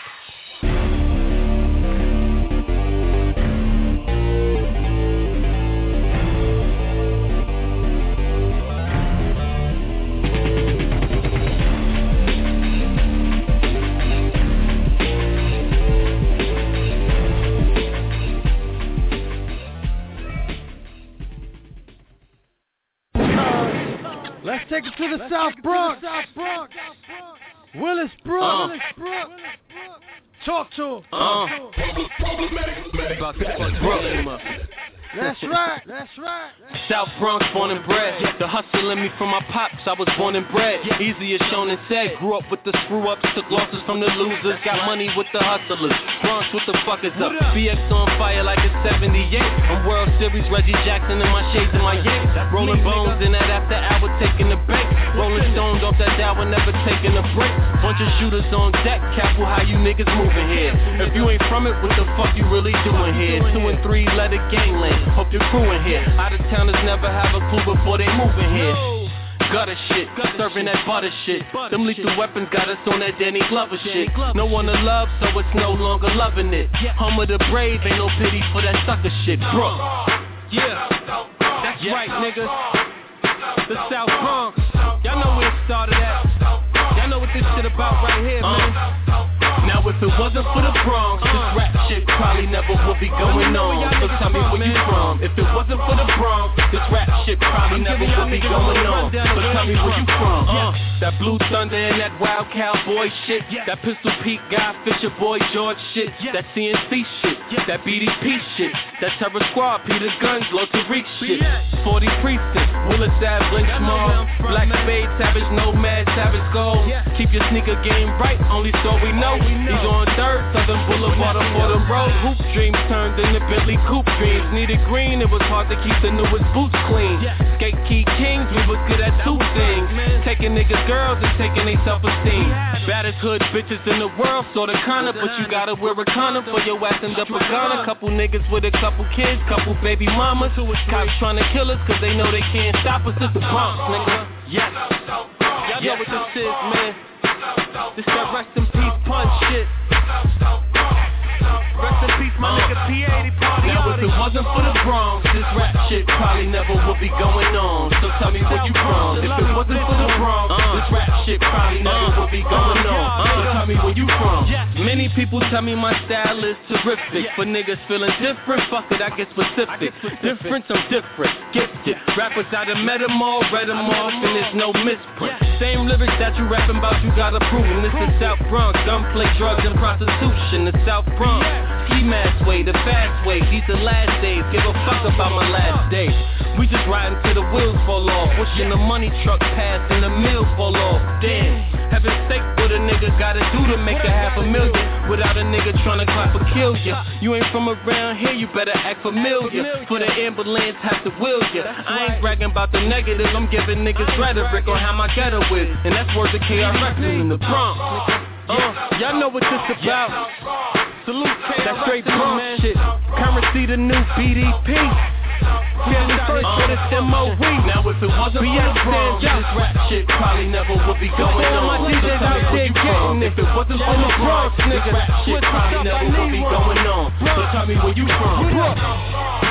Let's take it to the Let's South Bronx. The South Bronx. Willis Brook. Uh. Willis Brook. Talk to him. Uh. That's right, that's right. South Bronx, born and bred. The hustle in me from my pops, I was born and bred. Easy as shown and said. Grew up with the screw ups, took losses from the losers. Got money with the hustlers. Bronx with the fuckers up. B X on fire like a seventy-eight. I'm World Series, Reggie Jackson in my shades and my yanks. Rolling bones in that after hour, taking the bank. Rolling stones off that hour, never taking a break. Bunch of shooters on deck, careful how you niggas moving here. If you ain't from it, what the fuck you really doing here? Two and three, let it gangland. Hope you're crewing here. Out of towners never have a clue before they moving here. Gutter shit, serving that butter shit. Them lethal weapons got us on that Danny Glover shit. No one to love, so it's no longer loving it. Home of the brave, ain't no pity for that sucker shit. Bro, yeah, that's right, niggas. The South Bronx, y'all know where it started at. Y'all know what this shit about right here, man. Now if it wasn't for the Bronx, this rap shit probably never would be going on. So tell me where you from. If it wasn't for the Bronx, this rap shit probably never would be going on. So tell me where you from. Uh, that Blue Thunder and that Wild Cowboy shit. That Pistol Pete Guy Fisher Boy George shit. That C N C shit. That B D P shit. That Terror Squad, Peter Guns, Low Tariq shit. forty Precinct, Willis Ave, Lynch Mall. Black Spade, Savage Nomad, Savage Gold. Keep your sneaker game right, only so we know. He's on third, Southern Boulevard on Fordham Road. Hoop dreams turned into Bentley coupe dreams. Needed green, it was hard to keep the newest boots clean. Skate key kings, we was good at two things. Taking niggas' girls and taking their self-esteem. Baddest hood bitches in the world, sorta kinda, but you gotta wear a condom for your ass in the Pagana. Couple niggas with a couple kids, couple baby mamas. Cops trying to kill us cause they know they can't stop us. It's the Bronx, nigga. Yes. Y'all know what this is, man. This that rest in peace punch shit. Rest in peace, my nigga P eighty party. Now if it wasn't for the Bronx, this rap shit probably never would be going on. So tell me where you from. If it wasn't for the Bronx, this rap shit probably never would be going on. So tell me where you from. Many people tell me my style is terrific. For niggas feeling different, fuck it, I get specific. Different, I'm different, gifted. Rappers I done met them all, read them off, and there's no misprint. Same lyrics that you rapping about, you gotta prove them. This is South Bronx, gunplay, drugs, and prostitution. The South Bronx, ski mask way, the fast way. These the last days, give a fuck about my last day. We just riding till the wheels fall off, wishing the money truck pass and the meal fall off. Damn, having steak what a nigga gotta do to make a half a million. Without a nigga tryna clap or kill ya. You ain't from around here, you better act familiar. For the ambulance have to wheel ya. I ain't bragging about the negative, I'm giving niggas rhetoric on how my ghetto is. And that's worth the K R X in the Bronx. Uh, y'all know what this about. Salute that straight Bronx shit. Currency the new B D P. Family first for this M O V. Now if it wasn't for the Bronx, this rap shit probably never would be going on. My D Js out there getting it. If it wasn't for the Bronx, nigga, rap shit probably never would be going on. So tell me where you from.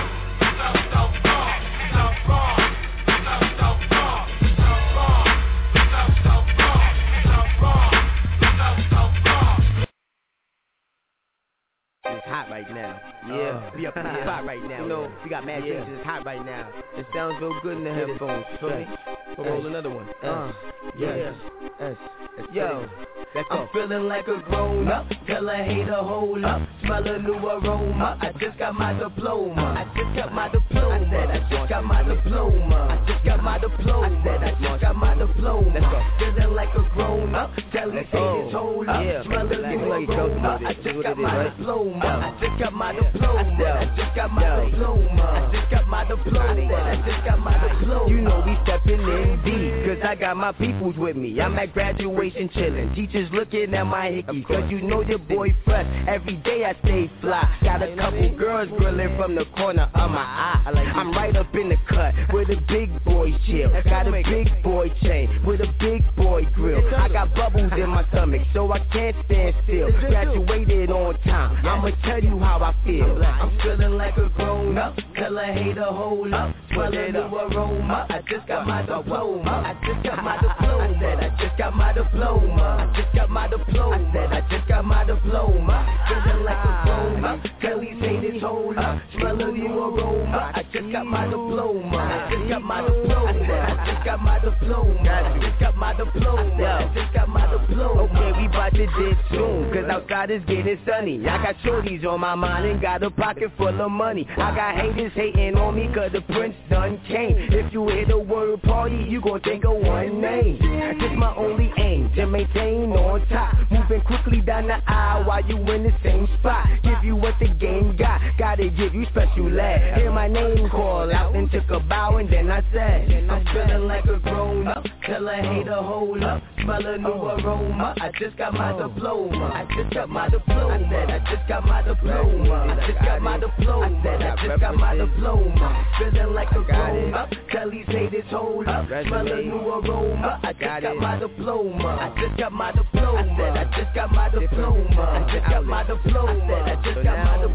It's hot right now. Yeah, uh, we up in the yeah. spot right now. You know, we got mad yeah. It's hot right now. It sounds real good in the headphones. Feel me? We'll roll another one. Uh, yeah. S. Yo, let's go. I'm feeling like a grown up. Tell a hater hold up. Smell a new aroma. I just got my diploma. I just got my diploma. I said I just got my diploma. I just got my diploma. I said I just got my diploma. Let's go. Feeling like a grown up. Tell these haters hold up. Smell a new aroma. I just got my diploma. I just got my diploma. I said I just got my diploma. I just got my diploma. I said I just got my diploma. You know we stepping in deep, cause I got my peoples with me. I'm at graduation chillin'. Teachers looking at my hickeys, cause you know your boy fresh. Every day I stay fly. Got a couple girls grilling from the corner of my eye. I'm right up in the cut with a big boy chill. Got a big boy chain with a big boy grill. I got bubbles in my stomach, so I can't stand still. Graduated on time. I'ma tell you how I feel. I'm feeling like a grown up. Tell a hater hold up. Smell a new aroma. I just got my diploma. I just got my diploma. I said I just got my diploma. I just got my diploma. I said I just got my diploma. Feeling like a grown up. Tell these haters hold up. Smell a new aroma. I just got my diploma. I just got my diploma. I said I just got my diploma. I just got my diploma. I just got my diploma. Okay, we bout to dip soon, cause outside it's getting sunny. I got shorties on my mind and got a pocket full of money. I got haters hating on me cause the prince done came. If you hear the word party, you gon' think of one name. Just my only aim, to maintain on top. Moving quickly down the aisle while you in the same spot. Give you what the game got, gotta give you special love. Hear my name call out and took a bow and then I said, I'm feeling like a grown up. Tell a hater hold up. Smell a new aroma. I just got my diploma. I just got my diploma. I said I just got my diploma. I just got my diploma. I said I just got my diploma. Feeling like a grown up. Tell these haters hold up. Smell a new aroma. I just got my diploma. I just got my diploma. I said I just got my diploma. I just got my diploma. I said I just got my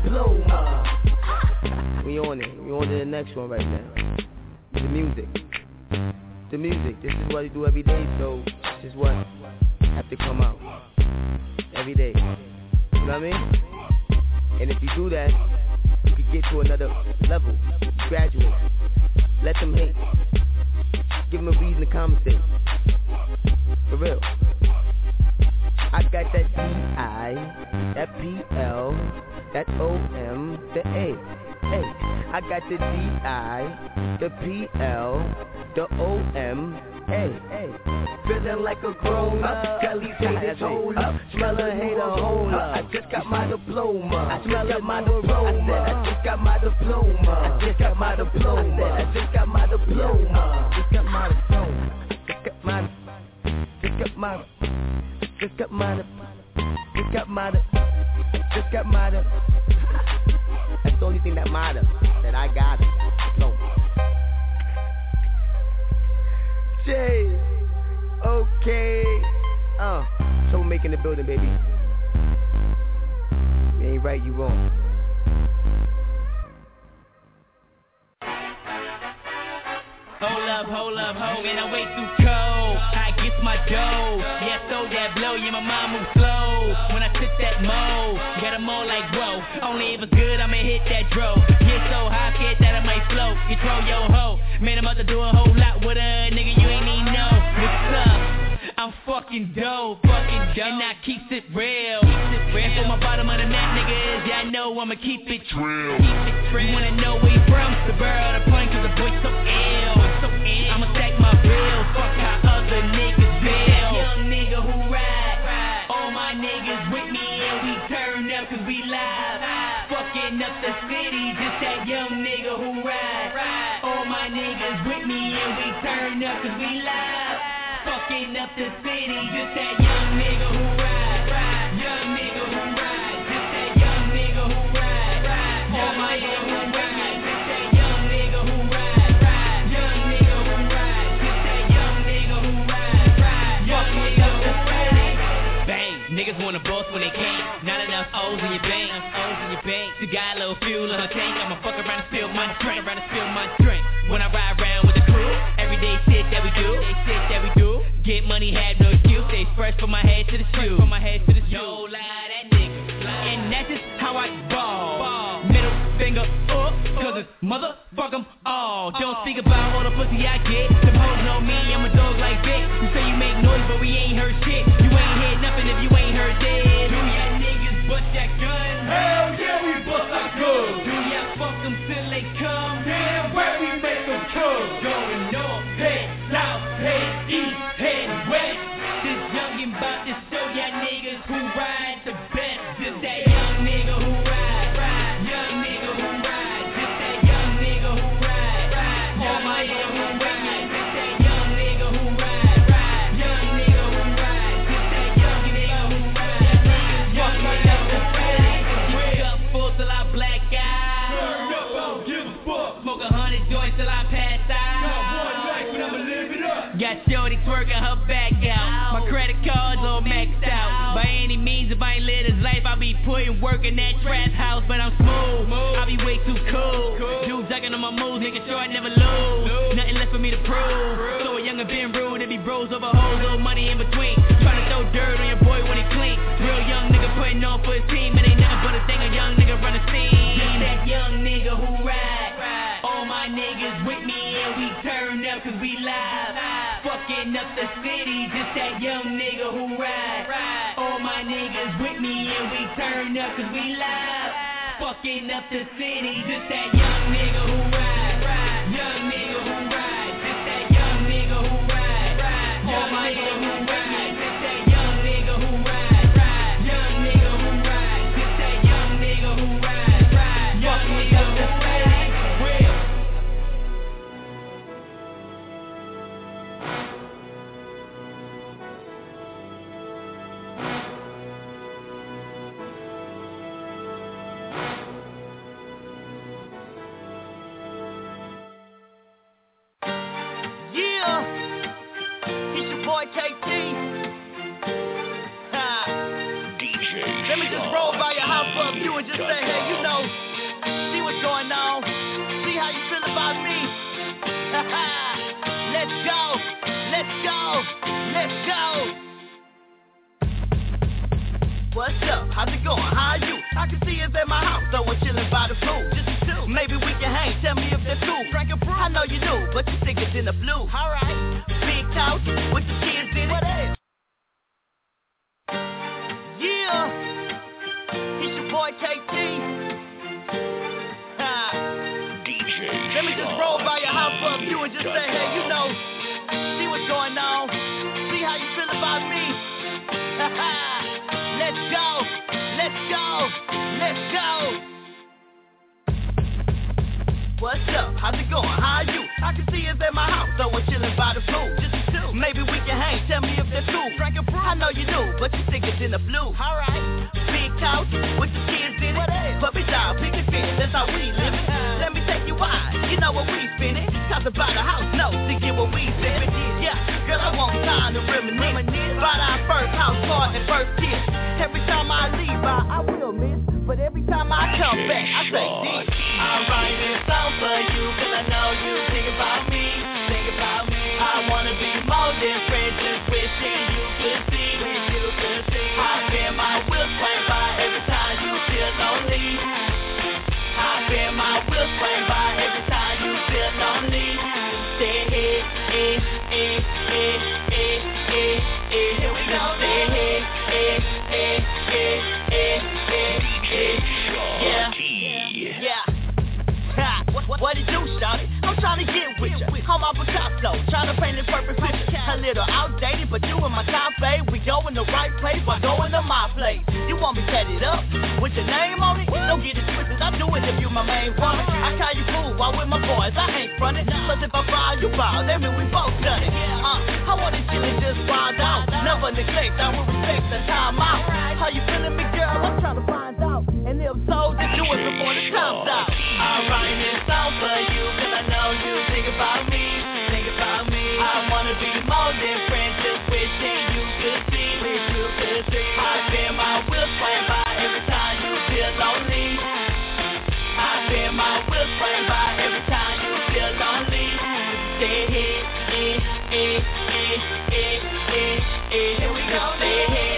diploma. We on it. We on to the next one right now. The music. The music. This is what we do every day, so this is what have to come out every day. You know what I mean? And if you do that, you can get to another level. Graduate. Let them hate. Give them a reason to compensate. For real. I got that D I, that P L, that O M, the A. Hey, I got the D I, the P L, the O M, A. Hey, feeling like a grown up. Tell these haters hold up. Smell a hater hold up. I just got my diploma. I just got my diploma. I said I just got my diploma. I just got my diploma. I said I just got my diploma. Just got my diploma. Just got my. Just got my. Just got my. Just got my. Just got my. That's the only thing that matters. That I got it. So. Jay. Okay. Uh. So we're making the building, baby. You ain't right, you wrong. Hold up, hold up, hold, man, I'm way too cold. I get my dough, yeah, throw that blow, yeah, my mind moves slow. When I sit that mo, got them all like, whoa. Only if it's good, I'ma hit that dro. Get so high, scared that I might float. You throw your hoe, man, I'm about to do a whole lot with a nigga you ain't even know. What's up? I'm fucking dope, fucking dope, and I keeps it real. Keeps it real. And for my bottom of the map niggas, yeah, I know I'ma keep it real. Keep it real. You wanna know where you from? The bird, the point, cause the boy so ill. So ill. I'ma stack my bill, fuck how other niggas feel. Young nigga who ride, all my niggas with me and we turn up cause we live. Fucking up the city, just that young nigga who ride. All my niggas with me and we turn up cause we live. Fucking up the city, just that young nigga who ride. Young nigga who ride, just that young nigga who ride. All my niggas who ride, just that young nigga who ride. Young nigga who ride, just that young nigga who ride. Fucking up the city. Bang, niggas wanna boss when they can't. Not enough O's in your bank, O's in your bank. You got a little fuel in her tank. I'ma fuck around and spill my drink, around and spill my drink. When I ride around with the crew, everyday shit that we do, shit that we do. Get money, have no excuse. Stay fresh from my head to the shoe, from my head to the shoe. Yo, lie that nigga, and that's just how I ball. ball. Middle finger up, cause it's motherfuck 'em all. Don't think about all the pussy I get. Them hoes know me, I'm a dog like Vic. You say you make noise, but we ain't heard shit. You ain't heard nothing if you ain't heard this. Do ya niggas bust that gun? Hell yeah, we bust our guns. Do ya fuck 'em till they come? Damn, where we make 'em come? Going north, head, south, head, east, head, west. This youngin' bout to show ya niggas who ride the best. Just that young nigga who ride, young nigga who ride. Just that young nigga who ride, all my nigga who ride. Just that young nigga who ride, young nigga who ride. Just that young nigga who ride. Fuck me up the city, wake up full till I black out. Turn up, I don't give a fuck. Smoke a hundred joints till I pass out. Got one life, but I'ma live it up. Got shorty twerking her back out. My credit card's all maxed out. By any means, if I ain't live this life, I be putting work in that trap house. But I'm smooth, I be way too cool. Dude ducking on my moves, making sure I never lose. Nothing left for me to prove. So a younger been rude, it be bros over hoes, little money in between. Tryna throw dirt on your boy when he clean. Real young nigga putting on for his team. It ain't nothing but a thing, a young nigga run the scene. Just that young nigga who ride. All my niggas with me and we turn up cause we live. Fucking up the city, just that young nigga who ride. All my niggas with me and we turn up cause we live. Fucking up the city, just that young nigga who ride. Young nigga who ride, just that young nigga who ride. All my niggas who ride, just that young nigga who ride. Young nigga who ride, just that young nigga who ride. Fucking up the city, real. Boy K T. Ha. D J Let me just roll by your house for a few and just say, hey, you know, see what's going on. See how you feel about me. Let's go. Let's go. Let's go. What's up? How's it going? How are you? I can see us at my house, so we're chilling by the pool. Just a two. Maybe we can hang. Tell me if that's cool. Drink a brew. I know you do, but you think it's in the blue. All right. Big couch with the kids in it. What is? Yeah. It's your boy K T. Ha. D J Let me just roll by your house for a few and just say, hey, you know, see what's going on. See how you feel about me. Let's go, let's go, let's go. What's up? How's it going? How are you? I can see us at my house, so we're chilling by the pool. Just a two. Maybe we can hang. Tell me if that's cool. Drink a brew. I know you do, but you think it's in the blue. All right. Big couch with the kids in it. Puppy dog, pick and fit. That's how we live it. Let me take you wide. You know what we spinning. Talk about the house, no, to get what we sipping. Yeah, girl, I want time to reminisce about our first house party and first kiss. Every time I leave, I, I will miss. But every time I come back, I say this. I write this song for you, cause I know you think about me, think about me. I wanna be more than friends, just wishing you could see, wish you could see. I feel my wheels swing by every time you feel lonely. I feel my wheels swing by every time you feel lonely. Say hey, hey, hey, hey, hey, hey, hey. Here we go. Say hey, hey, hey, hey, hey, hey. Yeah, yeah. Ha. What, what it do, shawty? I'm trying to get with ya. I'm off Picasso, trying to paint a perfect picture. A little outdated, but you in my top, babe. We go in the right place by going to my place. You want me tatted up with your name on it? Don't get it twisted, I do it if you my main woman. I call you fool while with my boys, I ain't frontin'. Cause if I foul, you foul, that mean we both done it. Uh, I want this shit to just wild out. Never neglect, I will respect the time out. How you feeling, big girl? I'm trying to find out. And if so, just do it before the time's out. I'm writing this song for you, cause I know you think about me, think about me. I wanna be more than friends, just wishing you could see, wish you could see. I feel my wheels swing by every time you feel lonely. I feel my wheels swing by every time you feel lonely. Stay here, eh, eh, eh, eh, eh, eh. Here we go, stay here.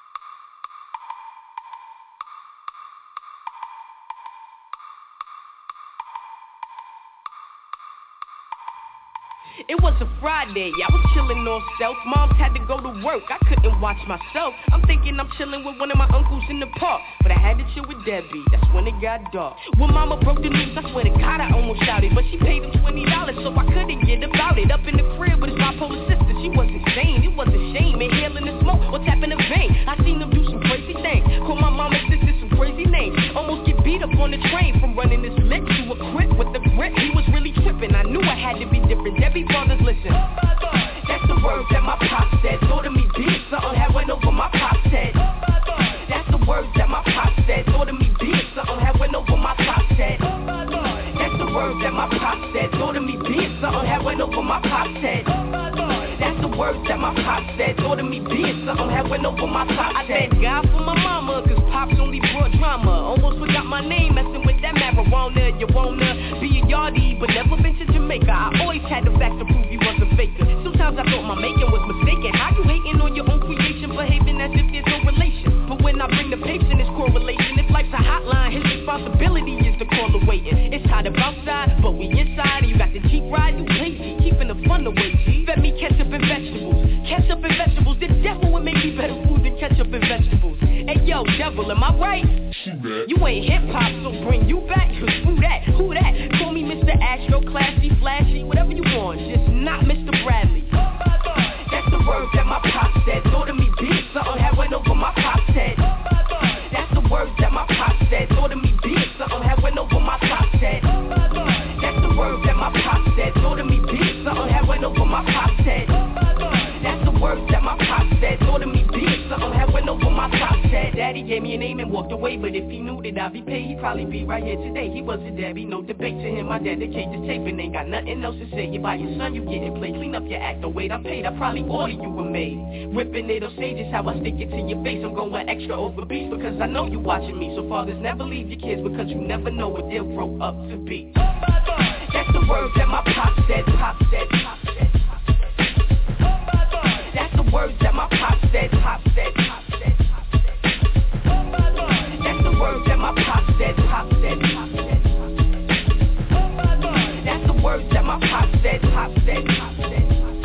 It was a Friday, I was chillin' off self. Moms had to go to work, I couldn't watch myself. I'm thinking I'm chillin' with one of my uncles in the park, but I had to chill with Debbie, that's when it got dark. When mama broke the news, I swear to God I almost shouted, but she paid him twenty dollars so I couldn't get about it. Up in the crib with his bipolar sister, she wasn't sane, it was a shame. Inhaling the smoke or tapping the vein, I seen them do some crazy things. Call my mama sister some crazy names. Almost get beat up on the train from running this lick to a grip with the grip. He was really tripping, I knew I had to be different. Debbie brothers, listen. That's the words that my pop said. Thought of me big, something had went over my pop's head. That's the words that my pop said. Thought of me big, something had went over my pop's head. That's the words that my pop said. Thought of me big, something had went over my pop's head. That's the words that my pop said. Thought of me big, something had went over my pop's head. I thank God for my mama, cause pops only brought drama. Almost forgot my name, messing with that marijuana. You wanna be a yardie, but never been to Jamaica. I always had the facts to prove you was a faker. Sometimes I thought my making was mistaken. How you hating on your own creation, behaving as if there's no relation? But when I bring the papes in this correlation, if life's a hotline, his responsibility is to call the waiting. It's hot outside, but we inside, and you got the Jeep ride, you lazy, keeping the fun away, G. Fed me ketchup and vegetables, ketchup and vegetables. The devil would make me better food than ketchup and vegetables. Hey yo, devil, am I right? You ain't hip-hop, so bring you back, cause who that, who that? Call me Mister Astro, classy, flashy, whatever you want, just not Mister Bradley. That's the words that my pop said. Thought of me big, something had went over my pop's head. That's the words that my pop said. Thought of me big, something had went over my pop's head. That's the words that my pop said. Thought of me big, something had went over my pop's head. That's the words that my pop said. Thought of me big, something had went over my pop's head. Daddy gave me a name and walked away, but if he knew that I'd be paid, he'd probably be right here today. He was a daddy, no debate to him. I dedicate this tape and ain't got nothing else to say. You buy your son, you getting played. Clean up your act, the weight I paid. I probably order you a maid. Ripping it on stage is how I stick it to your face. I'm going extra over beats because I know you watching me. So fathers, never leave your kids because you never know what they'll grow up to be. That's the words that my pop said, pop said, pop said, pop said. That's the words that my pop said, pop said, pop said, pop said. That's the words that my pop said, pop said, pop said, pop said. That's the words that my pop said, pop said, pop said.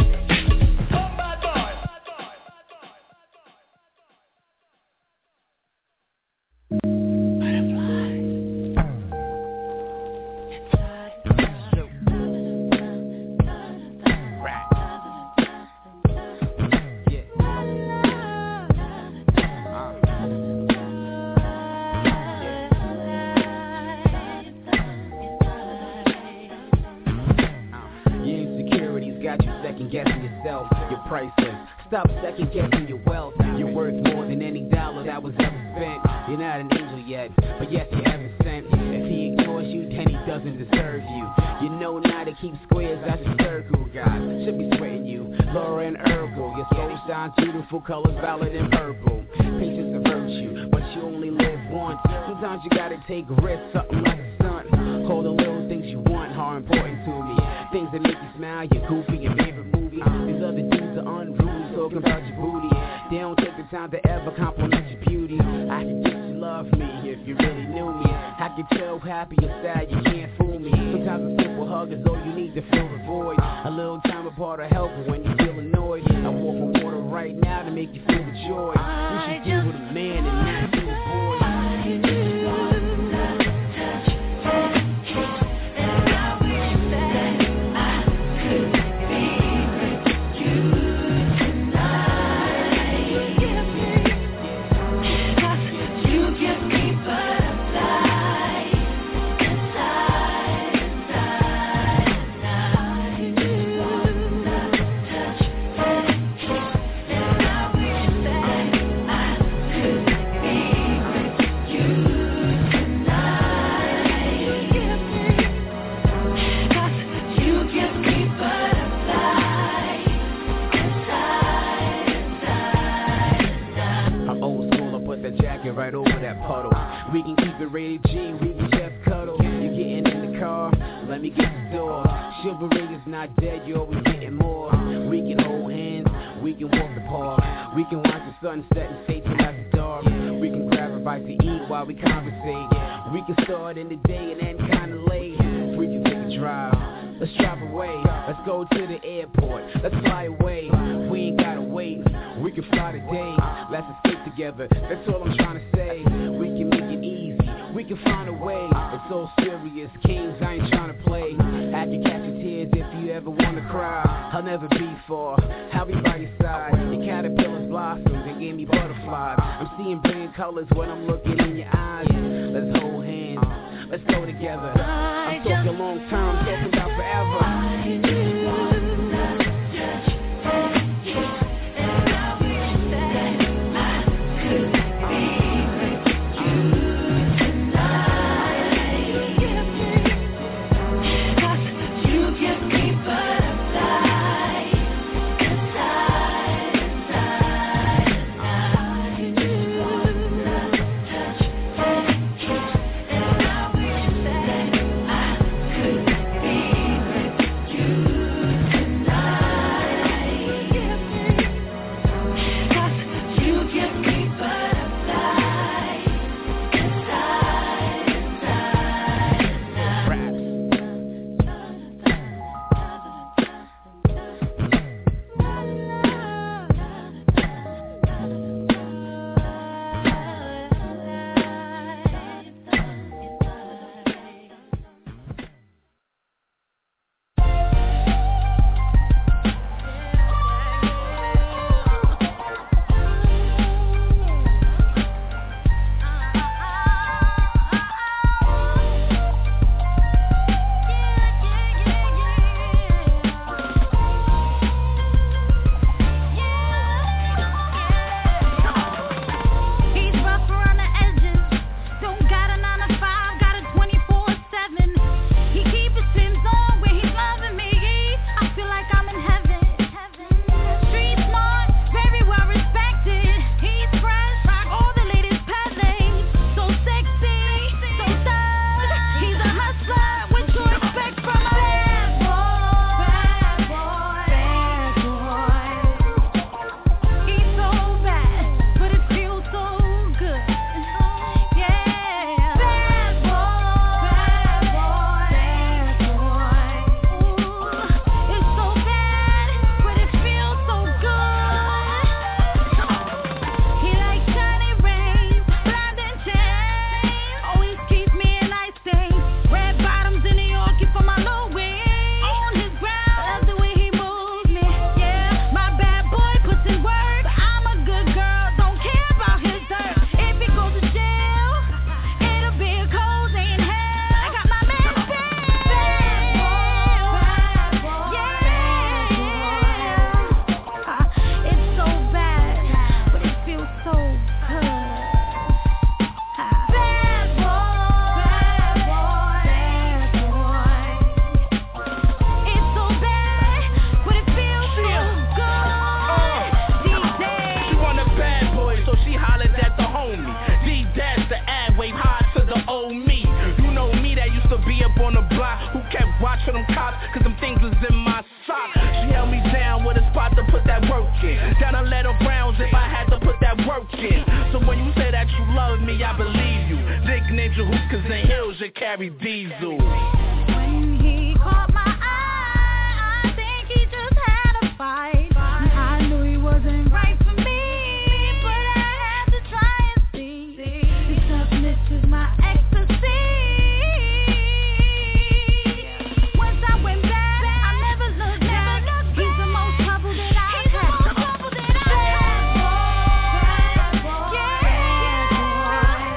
Guessing yourself, your priceless. Stop second guessing your wealth. You're worth more than any dollar that was ever spent. You're not an angel yet, but yes, you haven't sent. If he ignores you, then he doesn't deserve you. You know now to keep squares out your circle, guys. Should be sweating you, Laura and Urkel. Your soul shines beautiful colors, violet and purple. Patience a virtue, but you only live once. Sometimes you gotta take risks, something like a stunt. Call the little things you want are important to me. Things that make you smile, you're goofy, your favorite movie. These other dudes are unruly, talking about your booty. They don't take the time to ever compliment your beauty. I can guess you love me if you really knew me. I can tell happy or sad, you can't fool me. Sometimes a simple hug is all you need to fill the void. A little time apart will help when you feel annoyed. I walk on water right now to make you feel the joy. You should deal with a man and not do a boy. over that puddle. We can keep it rated G, we can just cuddle. You getting in the car, let me get the door. Chivalry is not dead, you're always getting more. We can hold hands, we can walk the park. We can watch the sunset and stay till after dark. We can grab a bite to eat while we conversate. We can start in the day and end kinda late. We can take a drive, let's drive away. Let's go to the airport, let's fly away. We ain't gotta wait, we can fly today. Let's escape together, that's all I'm trying to say. We can make it easy, we can find a way. It's so serious, kings, I ain't trying to play. I can catch your tears if you ever wanna cry. I'll never be far, I'll be by your side. Your caterpillars blossomed and gave me butterflies. I'm seeing brilliant colors when I'm looking in your eyes. Let's hold hands, let's go together. I'm talking long term, talking about forever.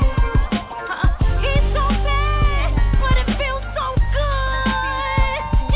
He's so bad, but it feels so good.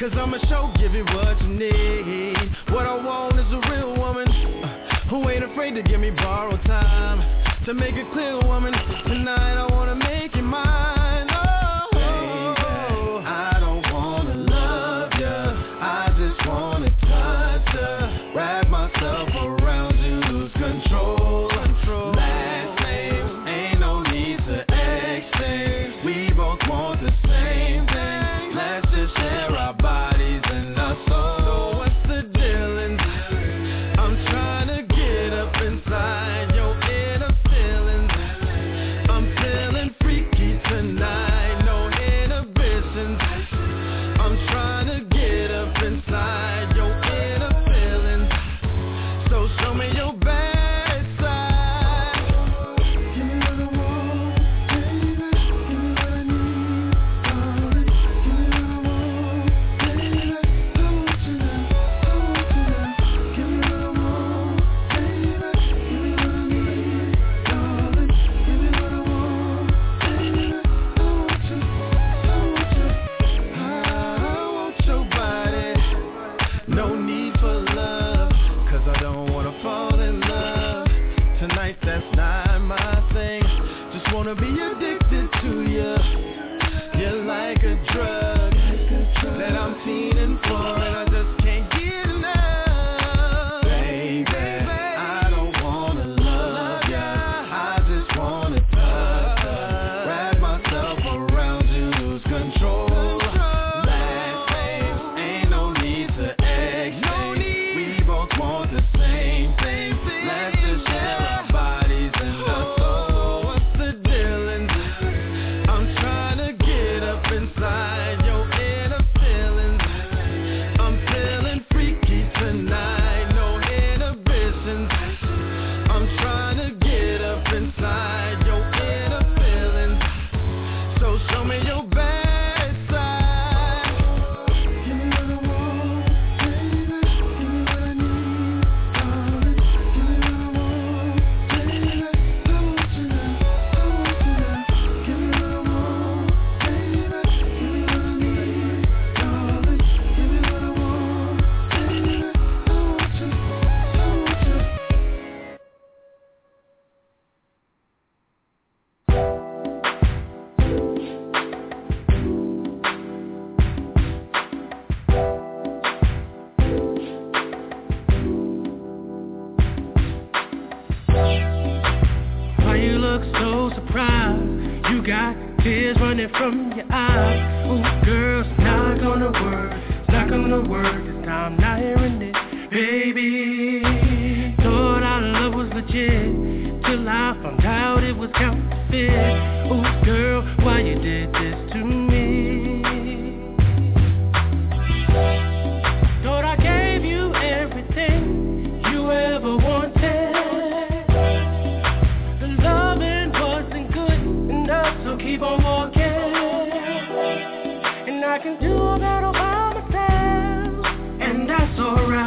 Cause I'ma show, give you what you need. What I want is a real woman uh, who ain't afraid to give me borrowed time. To make it clear, woman, tonight I wanna make you mine. Oh, baby, I don't wanna love ya, I just wanna touch ya. Wrap myself around you, lose control. control. Last names, ain't no need to exchange. We both want the same thing. Let's just share our bodies and our souls. So what's the dealin'? I'm trying to get up inside your inner feelings. I'm feeling freaky tonight, no inhibitions. I'm trying to get up inside your inner feelings. So show me your bad side. Give me what I want, baby. Give me what I need, darling. Give me what I want, baby. I want you now, I want you now. Give me what I want, baby. Give me what I need, darling. Give me what I want, baby. I want you, I want you. I want your body. No need for love, cause I don't wanna fall in love. Tonight that's not my thing. Just wanna be addicted to you. You're like a drug that I'm fiending for, and I just can't get enough. Baby, I don't wanna love ya, I just wanna touch ya. Wrap myself around you, lose control. Last names, ain't no need to exchange. We both want the same thing. Let's just share our bodies and our souls. What's the dealin'? I'm trying to get up inside your inner feelings. I'm feeling freaky tonight, no inhibitions. I'm trying to get up inside your inner feelings. So show me your bad side. Give me what I want, baby. Give me what I need, darling. Give me what I want, baby. I want you now, I want you now. Give me what I want, baby. Give me what I need, darling. Give me what I want, baby. I want you, I want you. Why you look so surprised? You got tears running from your eyes. Ooh, girl, it's not gonna work. It's not gonna work this time. Not hearing this, baby. Thought our love was legit till I found out it was counterfeit. Ooh, girl, why you did this to me? Thought I gave you everything you ever wanted. The loving wasn't good enough, so keep on walking. And I can do that all by myself, and that's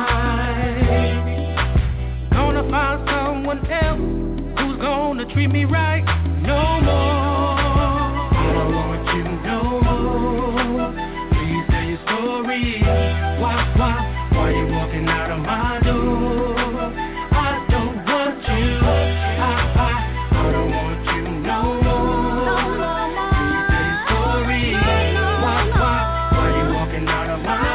alright. Gonna find someone else who's gonna treat me right. No more, I don't want you no more. Please tell your story. Why, why, why you walking out of my door? I don't want you, I, I, I don't want you no more. Please tell your story. Why, why, why you walking out of my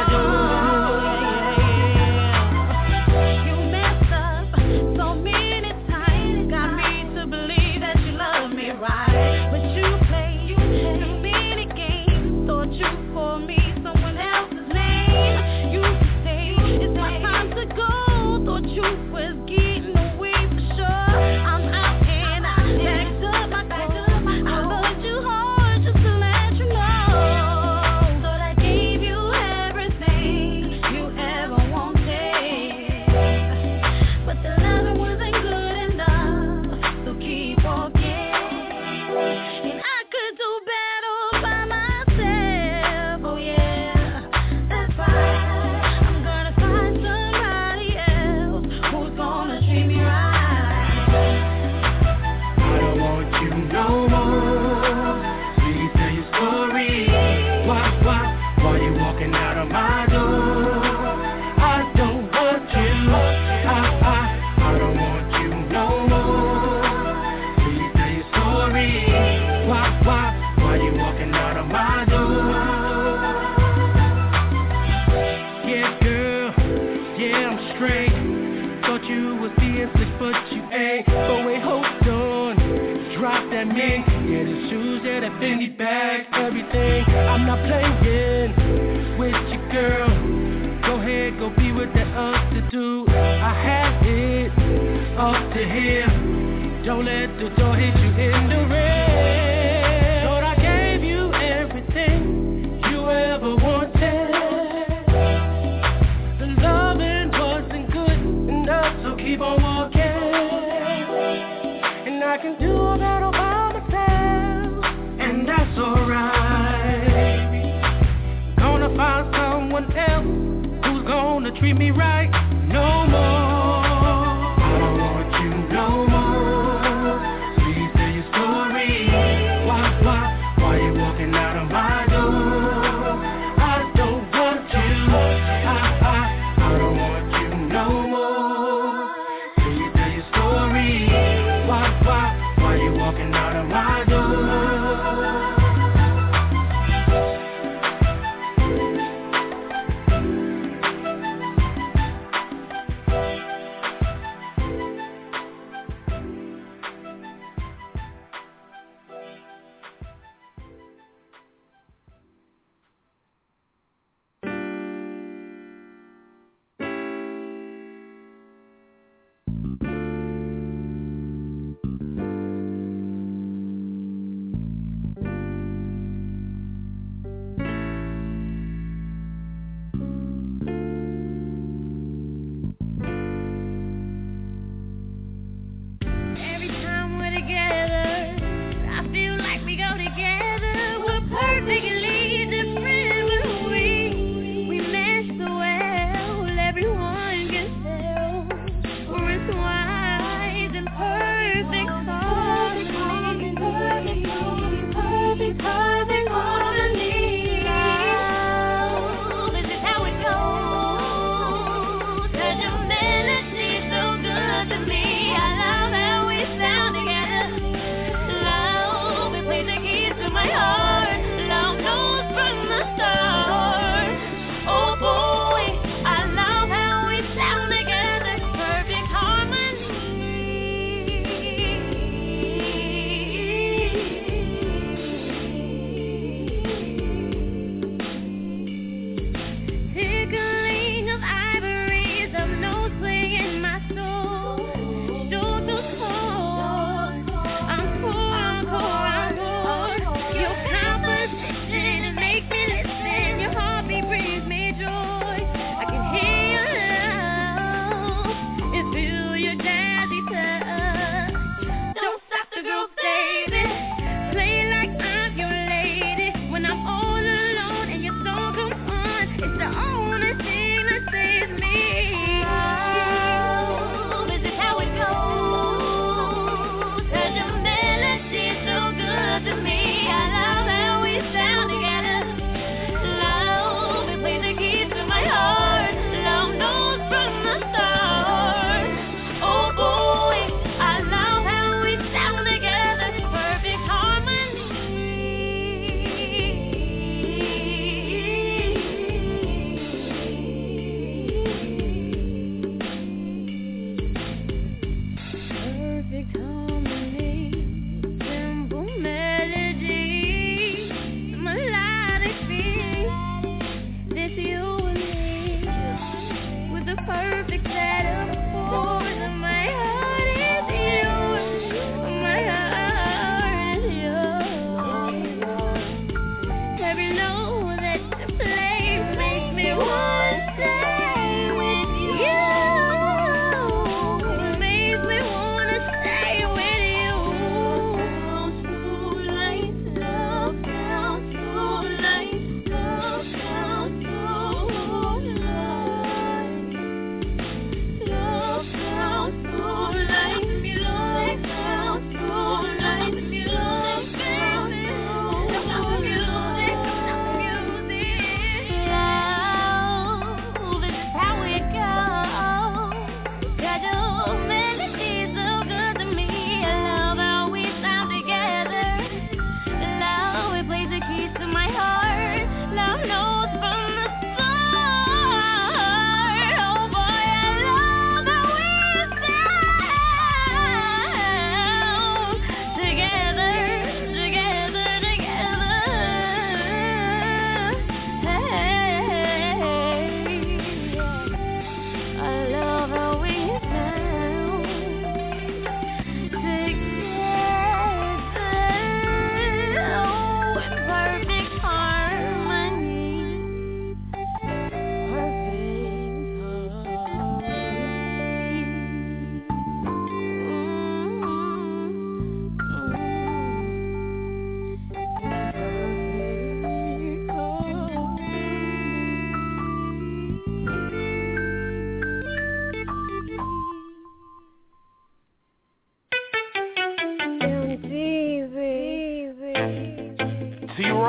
door? You messed up so many times, got me to believe that you love me right. But you played too many games, thought you called me someone else's name. You say it's my time to go. out of my door. I don't want you, I, I, I don't want you no more. Please tell your story, why, why, why you walking out of my door? Yeah, girl, yeah, I'm straight. Thought you was being slick, but you ain't. But wait, hold on, drop that mink. Yeah, the shoes, yeah, that Fendi bag, everything. I'm not playing with you, girl. Go ahead, go be with that other dude. I had it up to here. Don't let the door hit you in the rear. Lord, I gave you everything you ever wanted. The loving wasn't good enough, so keep on walking. And I can do that all by myself, and that's alright. Gonna find someone else who's gonna treat me right. No more, I don't want you no more. Please tell your story. Why, why, why you walking out of my door? I don't want you, I, I, I don't want you no more. Please tell your story. Why, why, why you walking out of my door?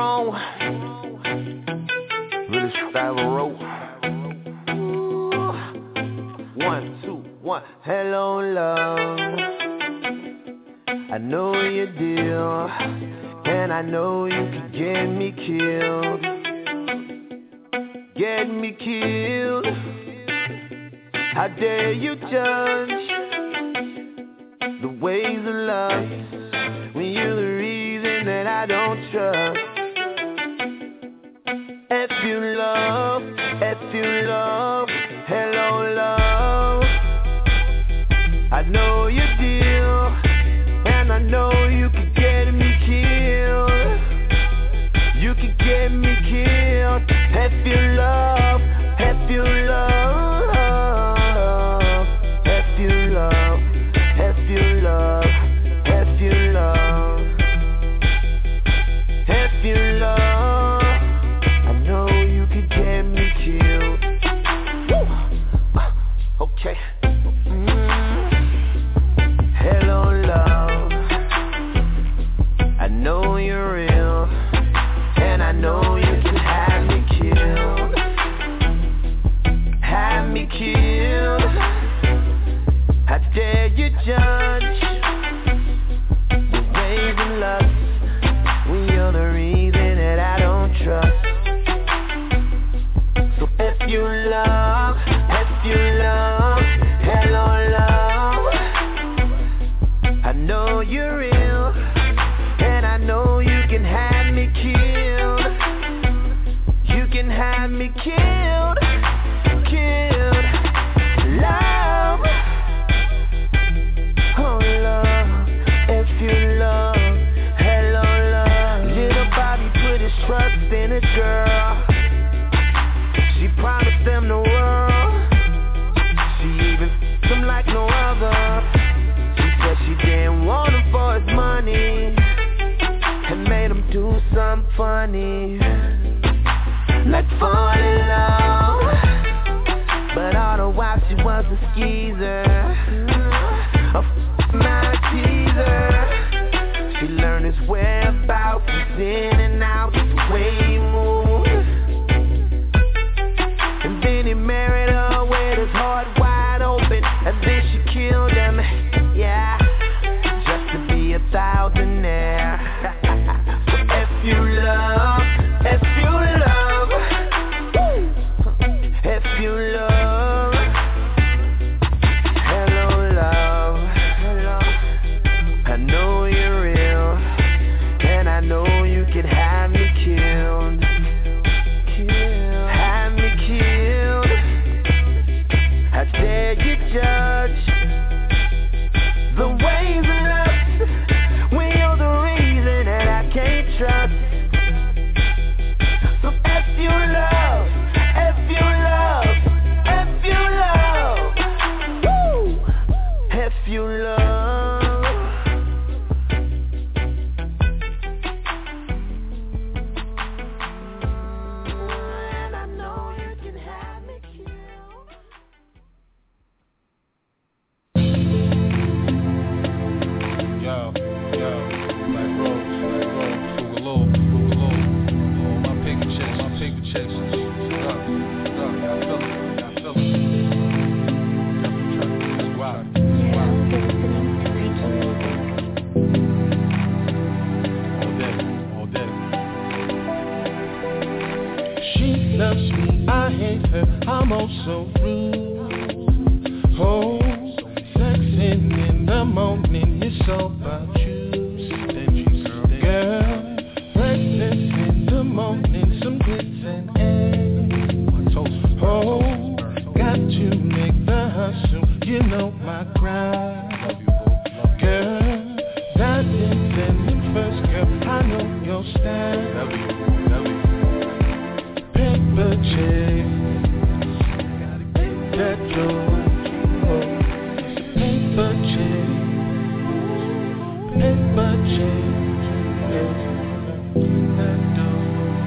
wrong. Really style a rope. One, two, one. Hello, love. I know your deal, and I know you can get me killed. Get me killed. How dare you judge the ways of love when you're the reason that I don't trust. If you love, if you love, hello love. I know your deal, and I know you can get me killed. You can get me killed. If you love, if you love, if you love, if you love, if you love, if you love, I know you can get me killed. Woo. Okay. Mm. Hello, love. I know you're real, and I know you can have me killed. Have me killed. How dare you judge the ways of lust when you're the reason that I don't trust. So if you love, if you love, hello love. I know you're real, and I know you can have me killed. You can have me killed, killed. Love, oh love, if you love, hello love. Little Bobby put his trust in a girl. She promised him the world. She even f***ed him like no other. She said she didn't want him for his money, and made him do something funny, like fall in love. But all the while she was a skeezer, a f***ing teaser. She learned his whereabouts, he's in and out, the way he moves. And then he married her with his heart wide open, and then she killed him, yeah, just to be a thousandaire. So if you love, if you love, if you love, hello love, hello. I know you're real, and I know you can have me killed, killed. Have me killed. How dare you judge the ways of love when you're the reason that I can't trust. So if you love, if you love, if you love, woo, if you love. And I know you can have me killed. Yo, yo, Black Rose, Black Rose, Boogaloo, Boogaloo. All my paper checks, my paper checks. Shut up, shut up, y'all feel it, y'all feel it. Definitely trying to get this wild, this wild. All day, all day. She loves me, I hate her, I'm also rude. Oh, sexing in the morning, it's all about you. Girl, breakfast in the morning, some grits and eggs. Oh, got to make the hustle, you know my grind. Girl, diamonds and first, girl, I know your style. Paper chase, that door. Paper chase, paper chase, that door.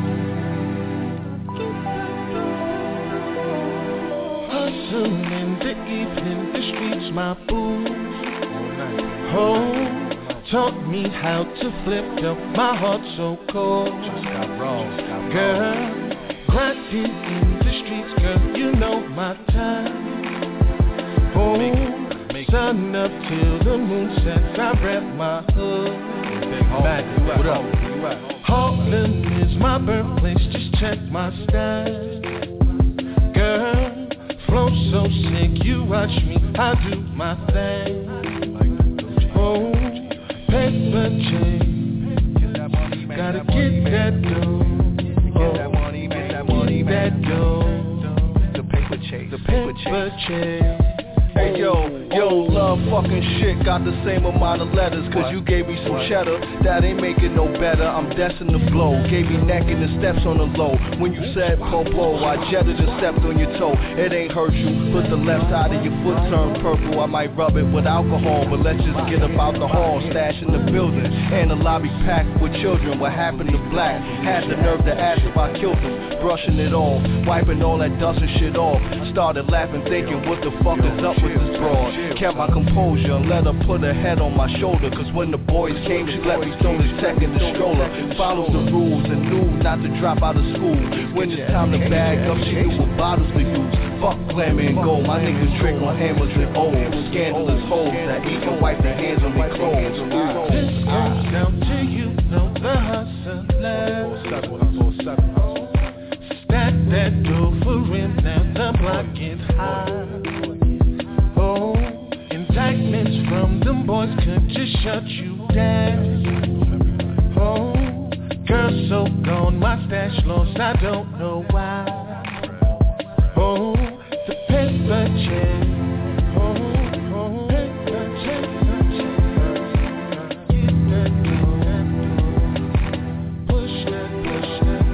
Hustle in the evening, the streets my boo. Oh, taught me how to flip up my heart so cold. Just got wrong, got girl, wrong. grinding in the streets, girl, you know my time. Oh, make it, make sun up till the moon sets, I rep my hood. Back, what up? Harlem is my birthplace, just check my style. Girl, flow so sick, you watch me, I do my thing. Oh, paper chain, gotta get that dough. Oh, get that dough. The paper chase, the paper chase. Hey yo, yo, love fucking shit, got the same amount of letters. Cause you gave me some cheddar, that ain't making no better. I'm destined to blow, gave me neck and the steps on the low. When you said popo, I jetted and stepped on your toe. It ain't hurt you, put the left side of your foot turn purple. I might rub it with alcohol, but let's just get up out the hall. Stash in the building, and the lobby packed with children. What happened to black? Had the nerve to ask if I killed them. Brushing it off, wiping all that dust and shit off. Started laughing thinking what the fuck is up with this broad. Kept my composure and let her put her head on my shoulder. Cause when the boys came, she let me throw this tech in the stroller. Followed the rules and knew not to drop out of school. When it's time to bag up, she knew what bottles to use. Fuck glamour and gold, my niggas drink on hammers and O's. Scandalous hoes that eat and wipe their hands on their clothes. This goes down to you, know the hustler. Stack that dough for rent, now the block gets high. Oh, indictments from them boys could just shut you down. Oh, girl so gone, my stash lost, I don't know why. Oh, the paper chase. Oh, oh, paper chase. Get that dough, push that, push that.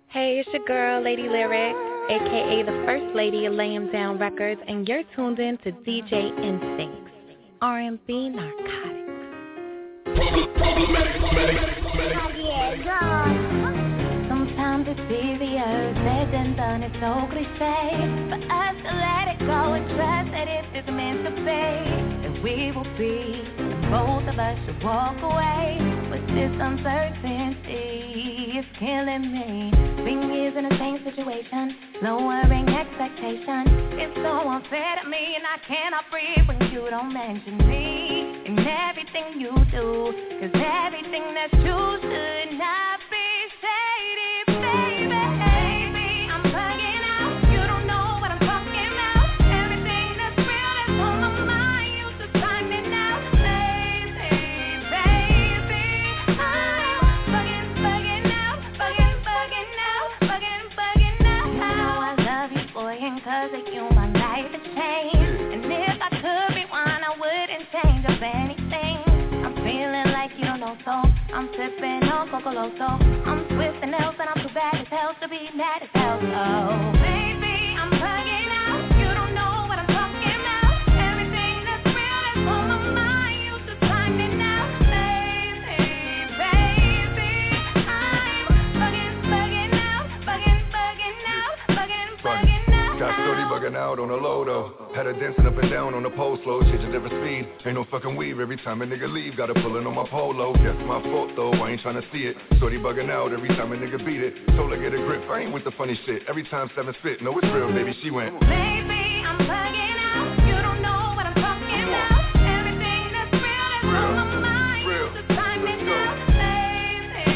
Hey, it's your girl, Lady Lyric, aka the First Lady of Laying Down Records, and you're tuned in to D J Instincts, R and B Narcotics. Sometimes it's easier said than done, it's so cliche for us to let it go and trust that if it's meant to be, that we will be, and both of us should walk away. But this uncertainty is killing me. Being years in the same situation, lowering expectations. It's so unfair to me, and I cannot breathe when you don't mention me in everything you do. Cause everything that's true should not be shady, baby. Baby, I'm bugging out. You don't know what I'm talking about. Everything that's real that's on my mind. You should find it now, baby, baby. I'm bugging, bugging out, bugging, bugging out, bugging, bugging out. You know I love you, boy, and cause of you my life has changed. And if I could be one, I wouldn't change up anything. I'm feeling like you don't know, so I'm sipping on Coco Loso. I'm twisting else and I'm too bad as hell to be mad as hell. Oh, baby, I'm bugging out. You don't know what I'm talking about. Everything that's real that's on my mind. You should find it now, baby, baby. I'm bugging, bugging out, bugging, bugging out, bugging, bugging out. Got Shorty bugging out on the low though. Had her dancing up and down on the pole slow, change a different speed. Ain't no fucking weave every time a nigga leave. Got her pulling on my polo. Guess my fault though, I ain't tryna see it. Shorty bugging out every time a nigga beat it. Told her get a grip, I ain't with the funny shit. Every time seven spit, no it's real, baby, she went. Baby, I'm bugging out. You don't know what I'm talking about. Everything that's real that's on my mind. You should find it now, baby,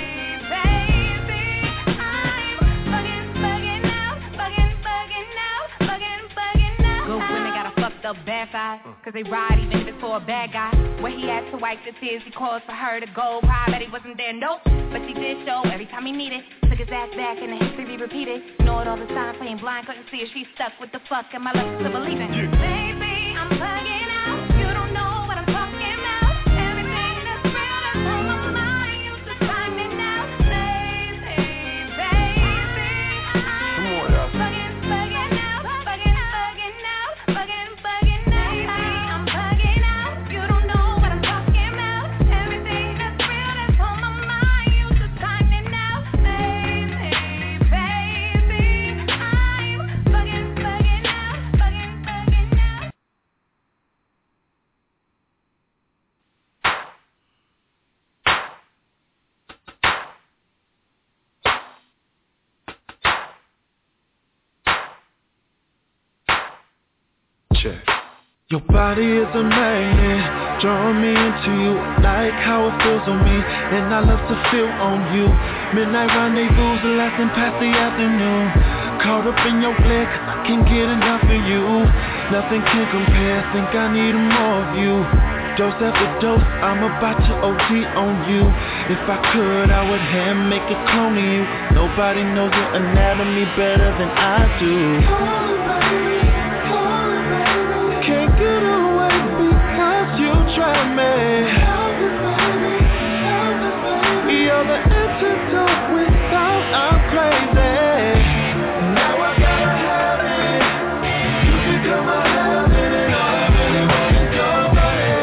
baby. I'm bugging, bugging out, bugging, bugging out, bugging, bugging out. Good women got a fucked up bad side, cause they ride even if it's for a bad guy. Where he had to wipe the tears, he calls for her to go. Cry, bet he wasn't there, nope, but she did show every time he needed. Took his ass back and the history repeated. Ignored all the signs, playing blind, couldn't see if she stuck with the fuck and my love to believe in. Yeah. Baby, I'm bugging out. You don't know what I'm talking about. Everything that's real that's on my mind. You should find it now, baby, baby. Come on, y'all. Bugging, bugging out, bugging, bugging out, bugging, bugging out. I'm bugging out. You don't know what I'm talking about. Everything that's real that's on my mind. You should find it now, baby, baby. I'm bugging, bugging out, bugging, bugging out. Check. Your body is a magnet, drawing me into you. Like how it feels on me, and I love to feel on you. Midnight rendezvous lasting past the afternoon. Caught up in your glare, cause I can't get enough of you. Nothing can compare, think I need more of you. Dose after dose, I'm about to O D on you. If I could, I would hand make a clone of you. Nobody knows your anatomy better than I do. Can't get away because you try me. You're the antidote without I'm crazy. Now I gotta have it. You become my heaven, and all I really want is your body.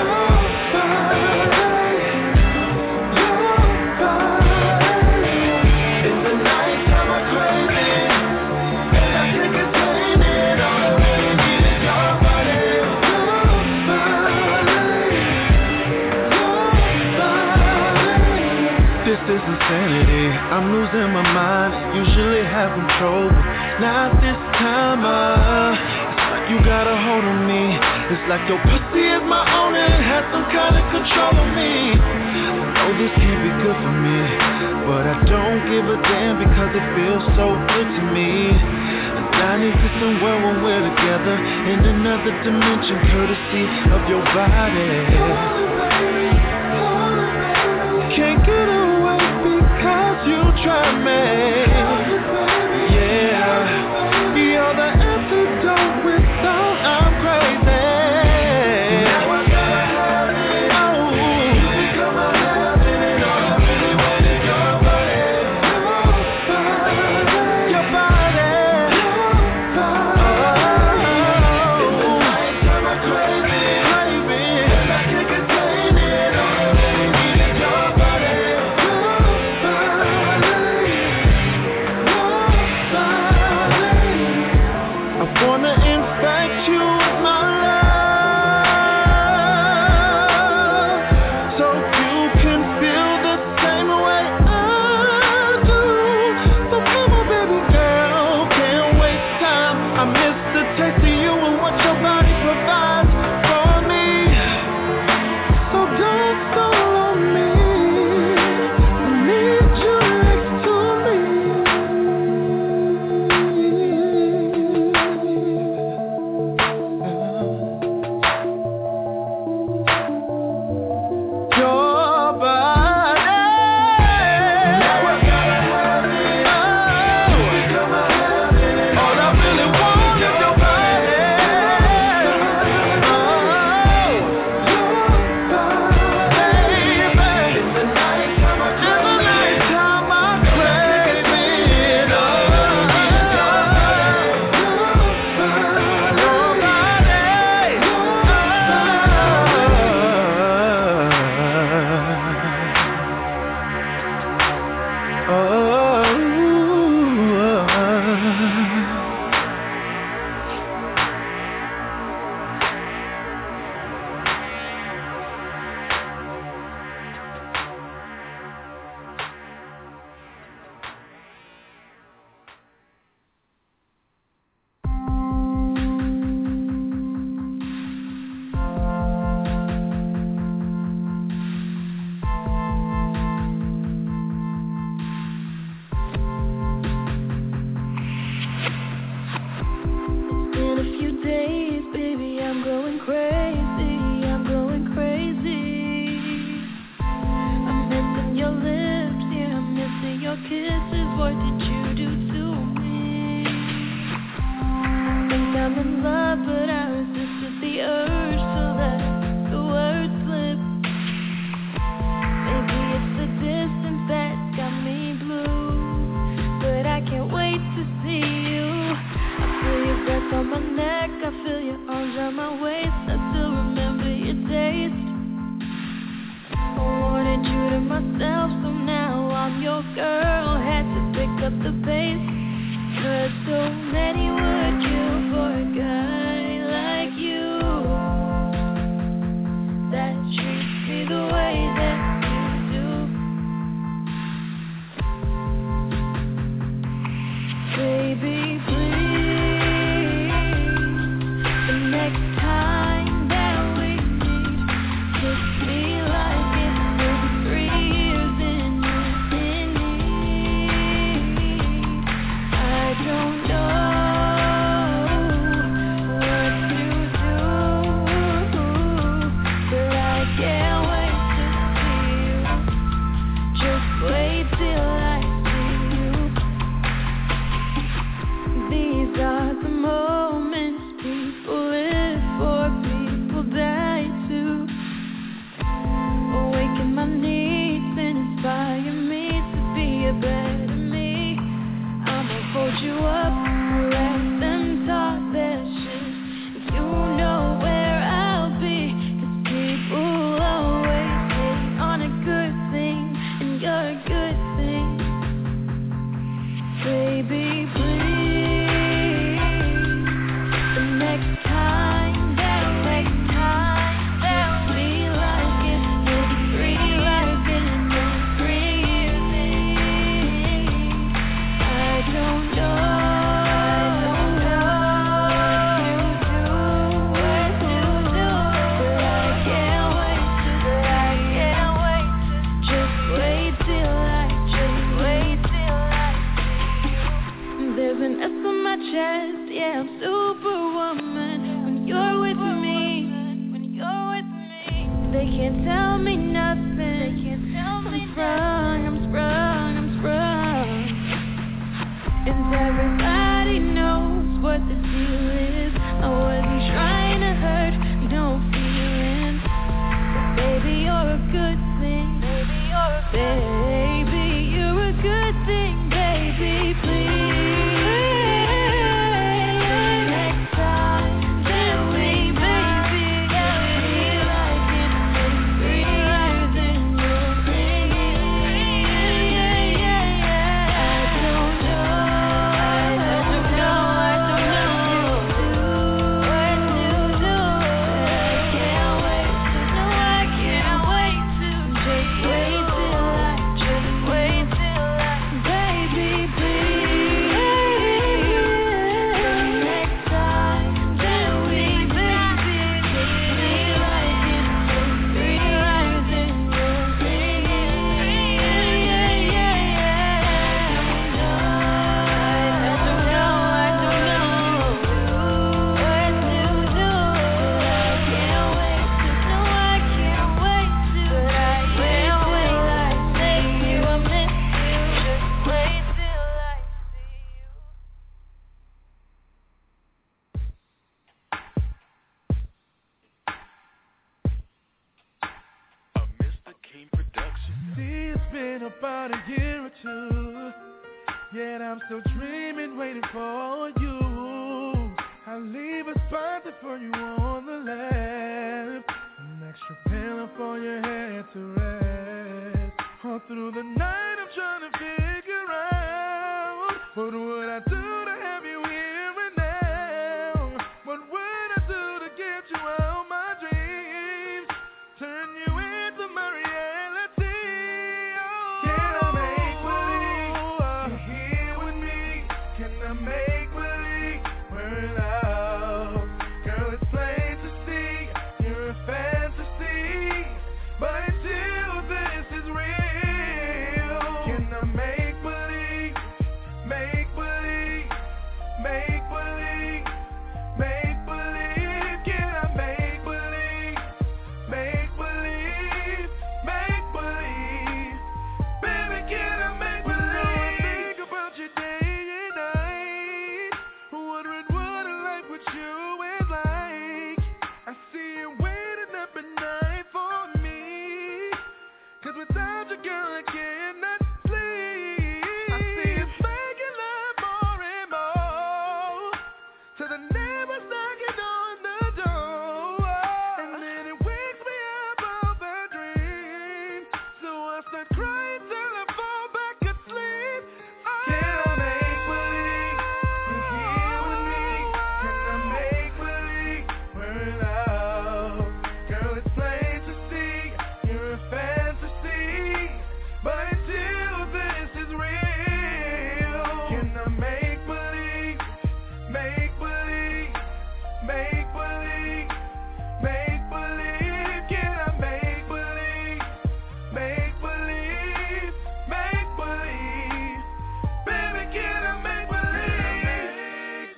Your body. In the night time I'm crazy, and I can't contain it. All I really need is your body. This is insanity, I'm losing my mind. Usually have control, but not this time. uh It's like you got a hold on me. It's like your pussy is my own and it has some kind of control on me. I know this can't be good for me, but I don't give a damn because it feels so good to me. And I need to somewhere when we're together, in another dimension, courtesy of your body. Can't get away because you try me. Yeah, you're the antidote without I'm crazy. Now I gotta have it. Oh, you become my heaven, and all I really want is your body. Your body. perfect you with my love, so you can feel the same way I do. So come on, baby girl, can't waste time. I miss the taste of you and what your body provides for me. So don't follow me. I need you next to me. Your body. Now I gotta have it. Oh, all I really want is your body. Oh, your body, baby. In the nighttime I crave it. Oh, In a few days, baby, I'm going crazy. I'm going crazy. I'm missing your lips, yeah, I'm missing your kisses. What did you do to me? Think I'm in love, but I resisted the urge to let the words slip. Maybe it's the distance that got me blue, but I can't wait to see you. I feel your breath on my neck, I feel your arms around my waist. I still remember your taste. I wanted you to myself, so now I'm your girl. Had to pick up the pace, 'cause so many would kill for a guy like you that treats me the way that you do. Baby, please, the next time that we meet, kiss me like it's been three years and you're in need. I don't know what to do, but I can't wait to see you. Just wait till I see you. These are the moments people live for, people die to. Awaken my needs and inspire me to be a better me. I'ma hold you up, let them talk their shit. If you know where I'll be, 'cause people always hate on a good thing, and you're a good thing. Baby, please, the next time that next time that we like it's been three years and you're three years in. I don't know, I don't know what to do, what to do, but I can't wait to, but I can't wait to, just wait till I, just wait till I see you. There's an S on my chest, yeah, I'm superwoman when you're with me, when you're with me. They can't tell me nothing, they can't tell me I'm sprung, I'm sprung, I'm sprung. And everybody knows what the deal is. I wasn't trying to hurt, no feelings. But baby, you're a good thing, baby, you're a baby, you're a good thing, baby, please. Next time that we, baby, get me like it's been three years and you're three years. Yeah, yeah, yeah. I don't know, I don't know, I don't know what to about a year or two, yet I'm still dreaming, waiting for you. I'll leave a spot there for you on the left, an extra pillow for your head to rest. All through the night I'm trying to figure out, what would I do to have you here and now? What would I do to get you out my dreams, turn you into my reality? Oh, can I make believe you're here with me? Can I make believe we're in love? Girl, it's plain to see you're a fantasy, but until this is real, can I make believe, make believe, make believe, make believe? Can I make believe, make believe, make believe? Baby, can I make believe? Think about you day and night, wondering what a life with you is like. I see you waiting up at night for me, 'cause without you, girl, I cannot sleep. I see you making love more and more, till the neighbors knocking on the door, and then it wakes me up out that dream, so I start crying till I fall back asleep. Oh, can I make believe you're here with me? Can I make believe we're in love? Girl, it's plain to see you're a fantasy, but until this is real, can I make believe, make believe, make believe, make believe? Can I make believe, make believe, make believe? Baby, can I make believe,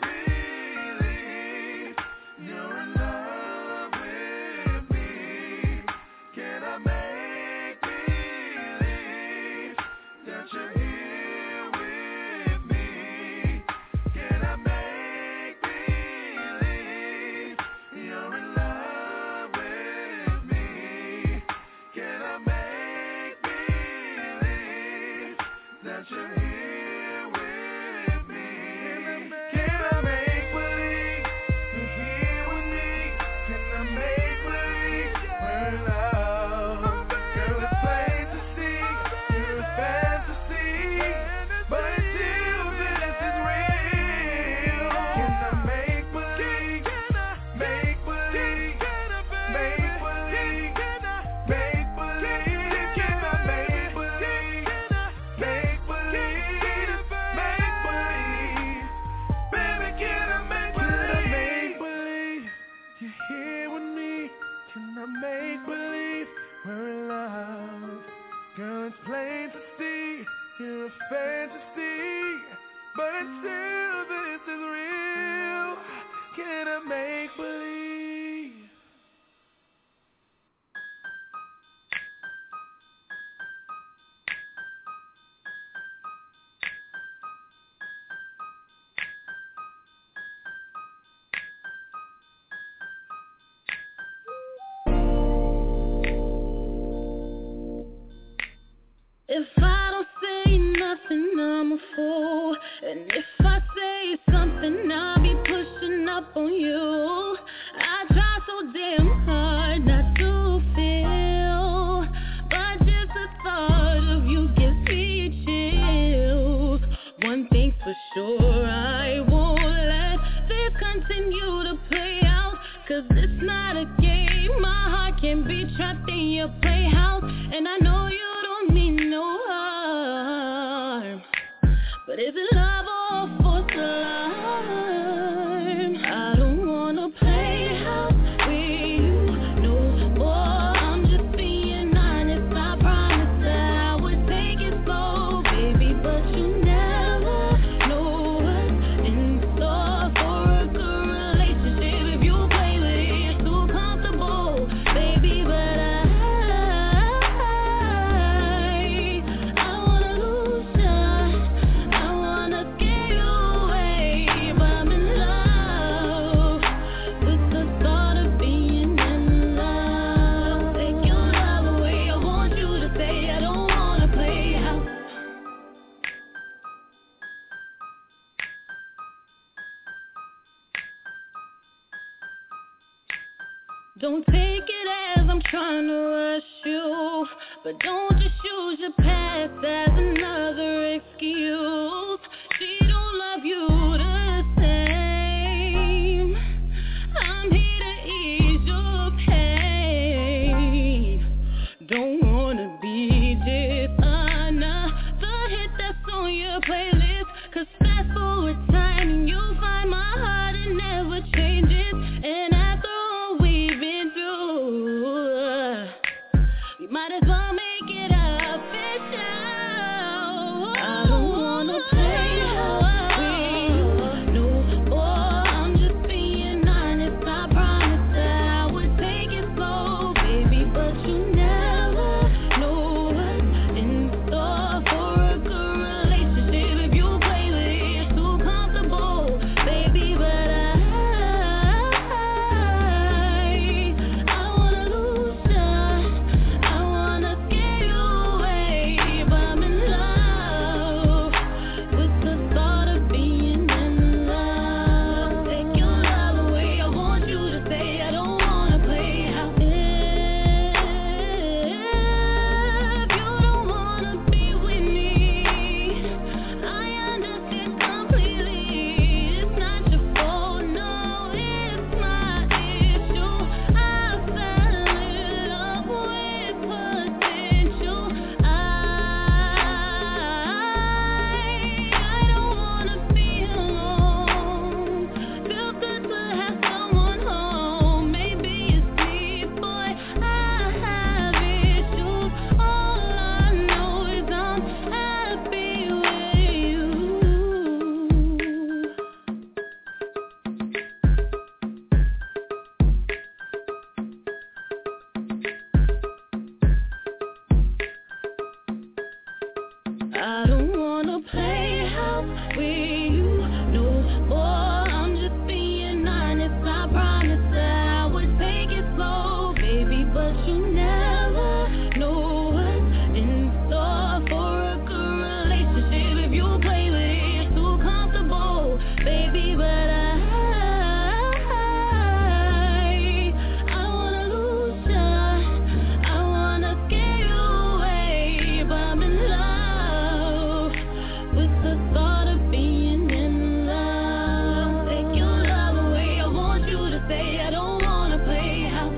believe you're in love with me? Can I make believe that you're here with me? Can I make believe you're in love with me? Can I make believe that you're here with me? Can I make believe you're here with me? Can I make believe we're in love? Girl, it's plain to see you're a fantasy, but until this is real, can I make believe, make believe, make believe, make believe? Can I make believe, make believe, make believe? Baby, can I make believe you're here with me? Can I make believe we're in love? Girl, it's plain to see you're a fantasy, but until this is real, can I make believe? If I don't say nothing, I'm a fool. And if I say something, I'll be pushing up on you. I try so damn hard not to feel, but just the thought of you gives me chills. One thing's for sure, I won't let this continue to play out, 'cause it's not a game. My heart can be trapped in your playhouse, and I know you don't mean no harm. But is it love or false alarm? I don't wanna play house with you no more. I'm just being honest. I promised that I would take it slow, baby, but you never know what's in store for a good relationship. If you play with it, you're too comfortable, baby, but I I wanna lose ya, I wanna Don't take it as I'm trying to rush you, but don't just use your past as another excuse. She don't love you the same. I'm here to ease your pain. Don't wanna be just another hit that's on your playlist. Cause fast forward time and you'll find my heart it never changes. And after all we've been through, we might as well make it official. I don't wanna play with no more. I'm just being honest. I promise that I would take it slow, baby, but you never know what's in store for a good relationship. If you play with it, it's too comfortable, baby, but I I wanna lose ya. I wanna scare you away, but I'm in love with the thought of being in love. Take your love away. I want you to say I don't wanna play house. If you don't wanna be with me, I understand completely. It's not your fault, no, it's my issue. I fell in love with potential. I I don't wanna be alone. Feel good to have someone home. Maybe it's me, boy. I have issues. All I know is I'm happy with you. I don't wanna play house with you no more. I'm just being honest. I promise that I would take it slow, baby, but you never know what's in store for a good relationship. If you play with it, it's too comfortable, baby, but I I wanna lose ya. I wanna scare you away, but I'm in love with the thought of being in love. Take your love away. I want you to say I don't wanna play house.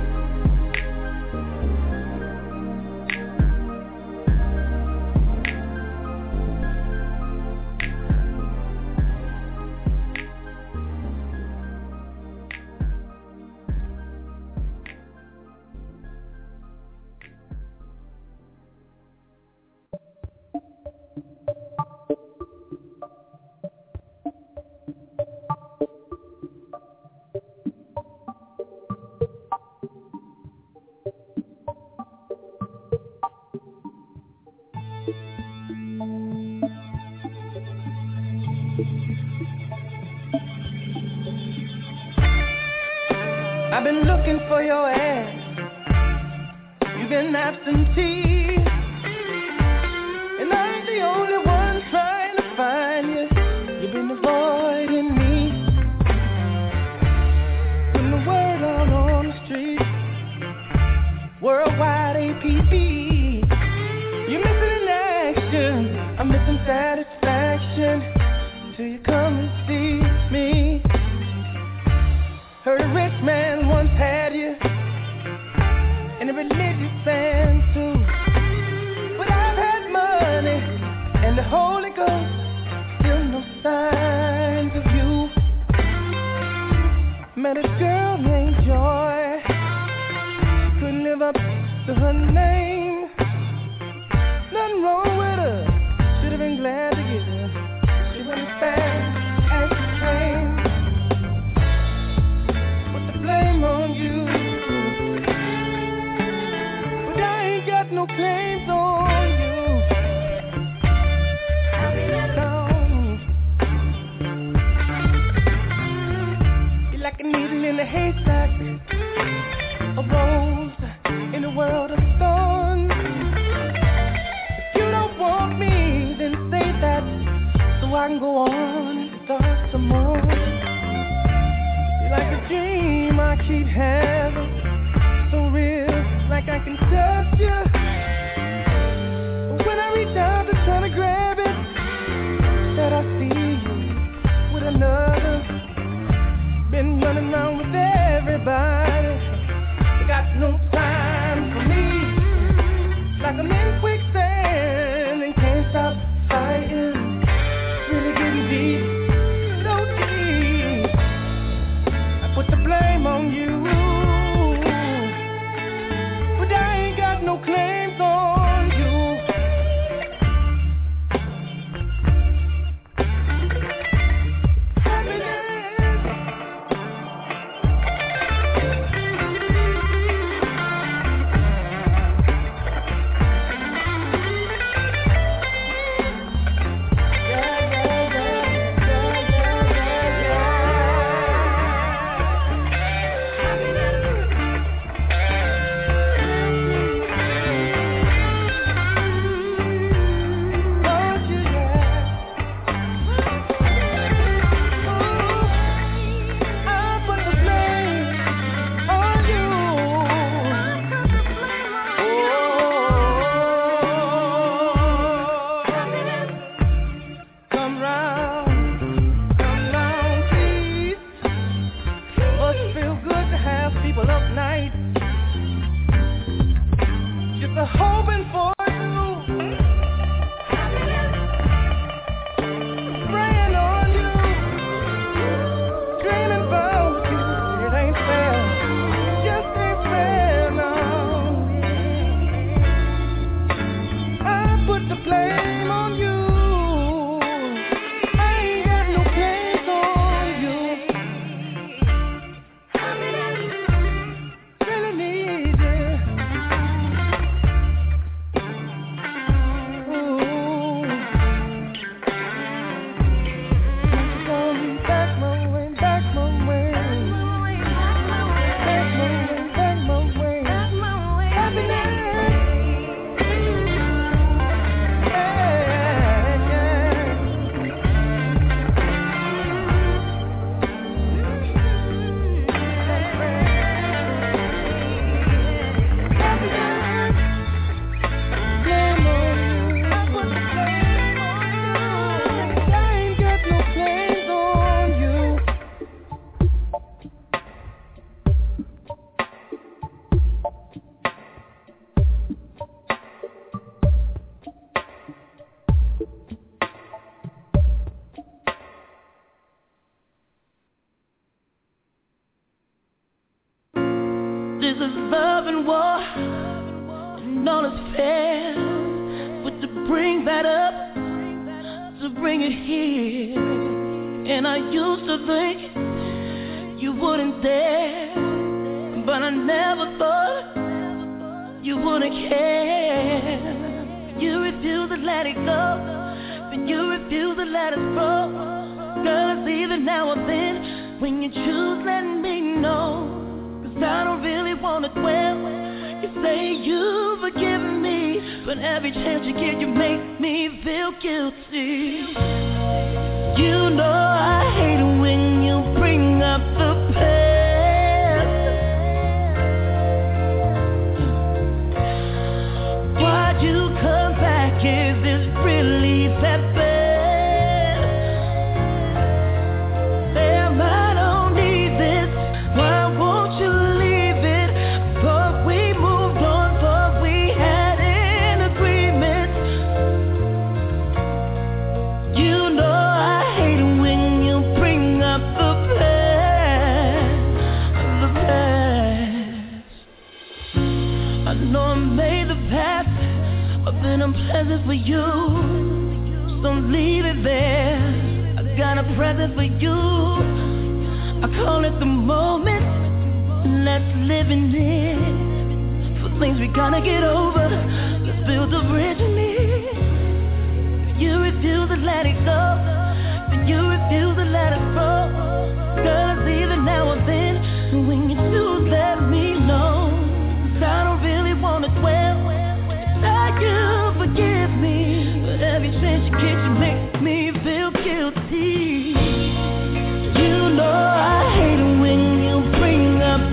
I've been looking for your ass. You've been absentee, and I ain't the only one trying to find you. You've been avoiding me. Putting the word out on the street, worldwide A P B. You're missing in action. I'm missing satisfaction till you come and see me. Heard a rich man once had you, and a religious fan too. But I've had money and the Holy Ghost, still no signs of you. Met a girl named Joy, couldn't live up to her name. Nothing wrong with her, should have been glad to get her. She went as fast as she came. Blame on you, but I ain't got no claims on you. You're like a needle in a haystack, a rose in a world of thorns. If you don't want me, then say that, so I can go on and start some more. You're like a dream I I keep having, so real, like I can touch you. But when I reach out to try to grab it, that I see you with another. Been running around with everybody, got no time for me. Like I'm in quicksand and can't stop fighting. Really getting deep, so deep. I put the blame on you, but I ain't got no claims on you. You know I hate it when you bring up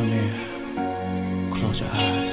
Come here. Close your eyes.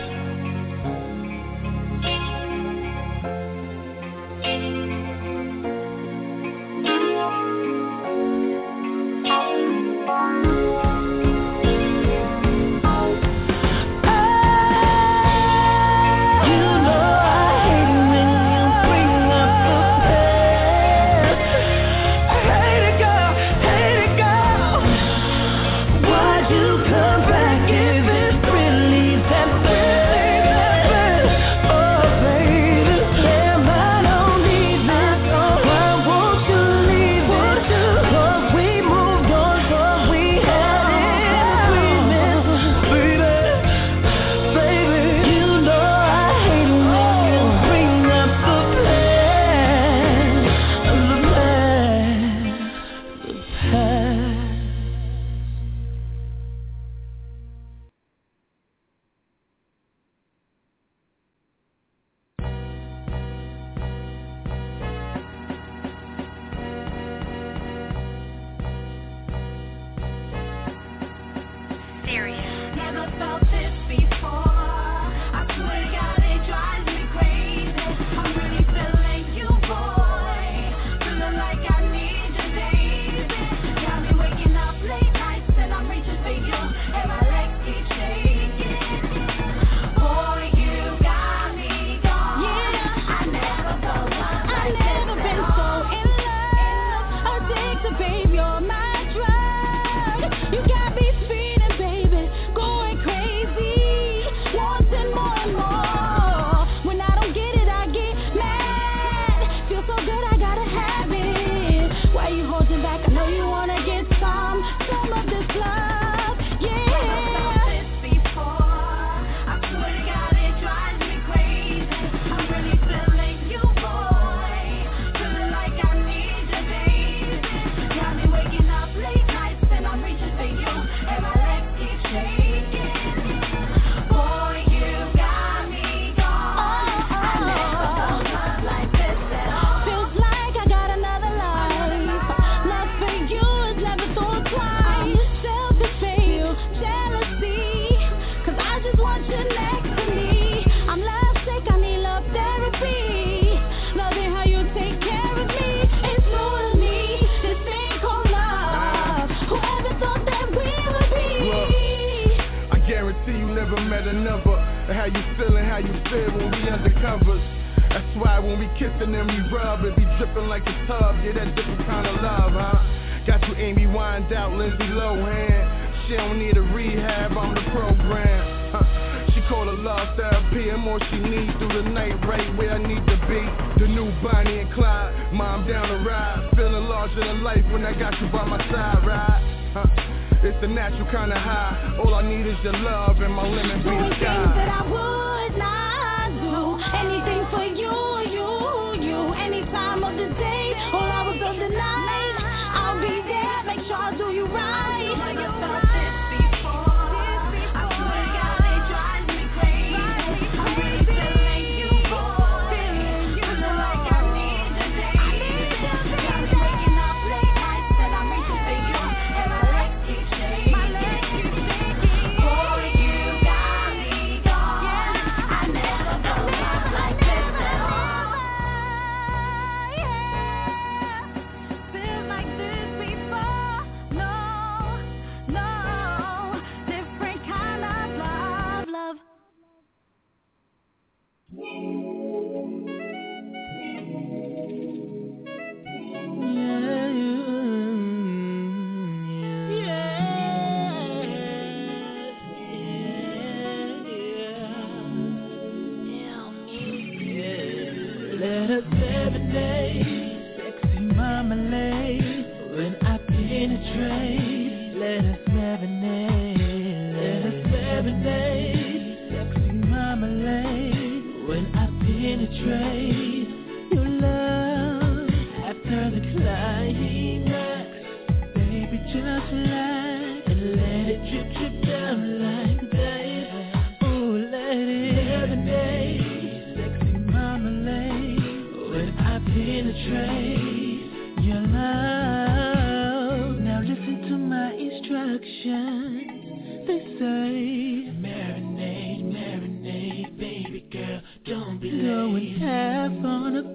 They say, marinate, marinate, baby girl, don't be late. Go and have fun,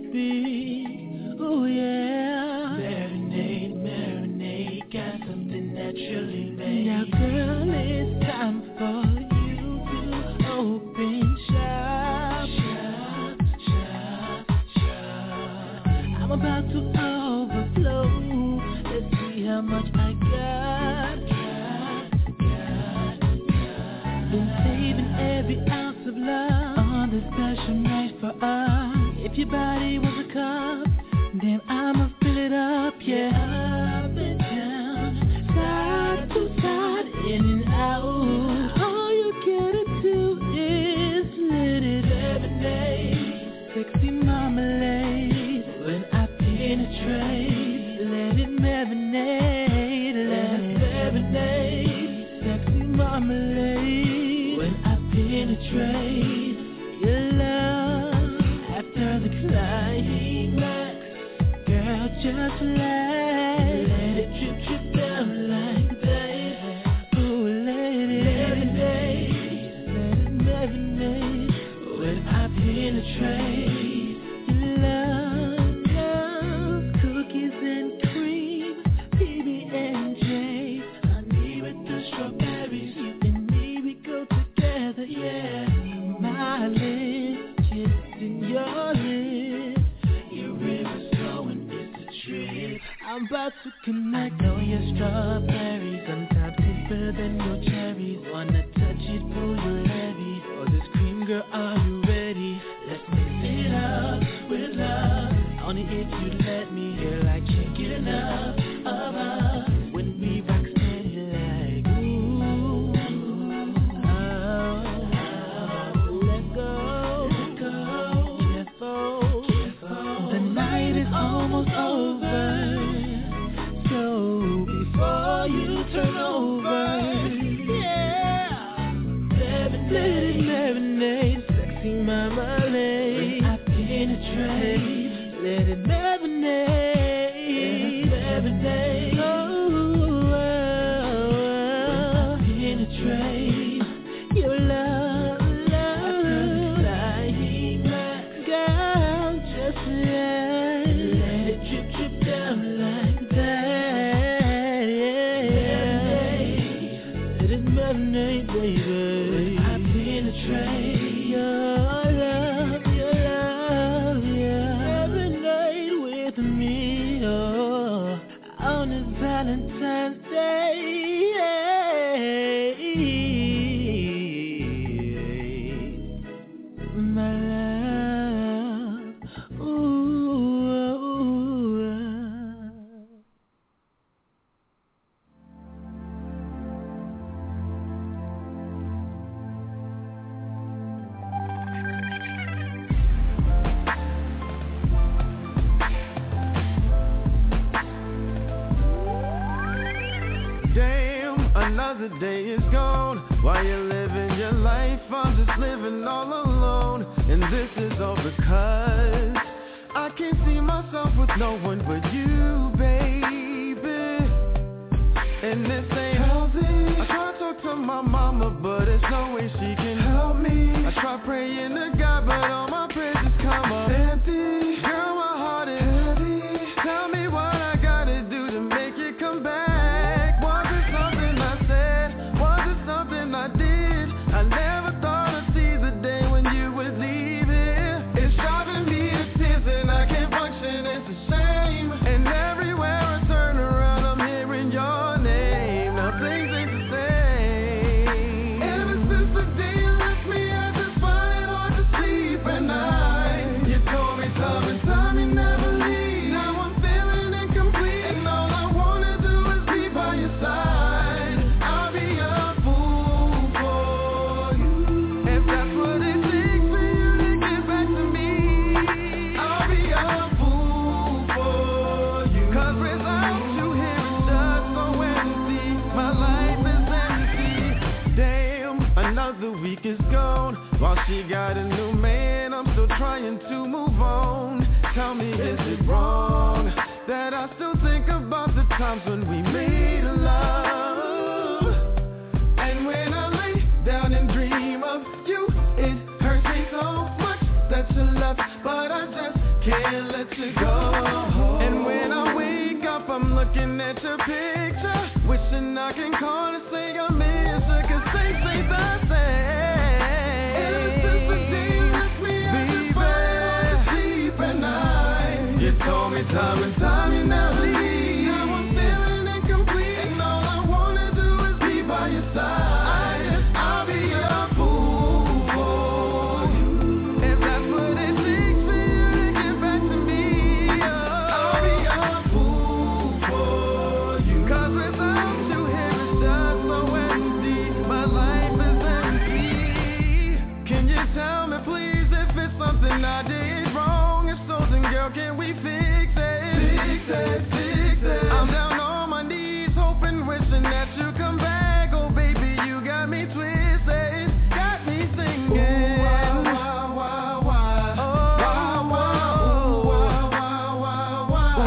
baby. Oh yeah. Marinate, marinate, got something naturally made. Now, girl, it's time for you to open shop. Shop, shop, shop. I'm about to overflow. Let's see how much I got. Got, got, got. Been saving every ounce of love on this special night for us. If your body was a cup, then I'ma fill it up, yeah. Up and down, side to side, in and out. All you gotta do is let it emanate. Sexy marmalade, when I penetrate, let it marinate, let it marinate. Sexy marmalade, when I penetrate, your love after the climax. Girl, just let, let it drip, drip down like that. Ooh, let it marinate, let it marinate. When I penetrate, your love, love, cookies and cream, P B and J, honey with the strawberries. You and me, we go together, yeah. My lips kissing your lips, your rivers flowing is the trip. I'm about to connect. I know your strawberries sometimes taste better than your cherries. Wanna touch it, pull you heavy. Oh, this cream, girl, are you ready? Let's mix it up with love. Only if you let me. Girl, I can't get enough of us. When we rock steady like ooh, oh, oh, let go, let go, careful, careful. The night is almost over, so before you turn over, yeah, marinate, let it marinate, sexy marmalade. When I penetrate, let it marinate, let it marinate. Oh, oh, oh. When I penetrate, your love, love, like girl, just let, let it drip, drip down like that, yeah. Let it marinate, baby. When I penetrate, your love, your love, yeah. Marinate with me, oh, on this Valentine's Day, yeah. My love, ooh, ooh, ooh. Damn, another day is gone. While you're living your life, I'm just living all alone. And this is all because I can't see myself with no one but you, baby. And this ain't healthy. I try to talk to my mama, but there's no way she can help me. I try praying to God, but all my prayers just come up empty. Girl, my heart is heavy. Tell me what I gotta do to make it come back. Was it something I said? Was it something I did? I never thought I'd see the day when you would leave here. It's driving me to tears and I can't function, it's a shame. And everywhere I turn around I'm hearing your name. Now things ain't the same. Ever since the day you left me, I just find it hard to sleep at night. You told me time and time you never leave. Now I'm feeling incomplete, and all I wanna do is be by your side. I'll be a fool for you. If that's what it takes for you to get back to me, I'll be a fool for you. 'Cause without you here it's just so empty. My life is empty. Damn, another week is gone. While she got a new man, I'm still trying to move on. Tell me, is it wrong that I still think about the times when we made love? And when can't let you go. And when I wake up, I'm looking at your picture, wishing I can call and say I miss you, 'cause they say the same. Ever since the day you left me, I just fallen asleep at night. You told me time and time you never leave. Now I'm feeling incomplete, and all I wanna do is be by your side. I'll be your fool for you. If that's what it takes for you to get back to me, oh, I'll be your fool for you. 'Cause without you here it's just so empty, my life is empty. Can you tell me please if it's something I did wrong? If so, then girl, can we fix it? Fix it, fix it. I'm down on my knees, hoping, wishing that you come back. Oh baby, you got me twisted, got me thinking. Ooh, why, why, why, why? Oh, why, why, ooh, why, why, why, why? Ooh,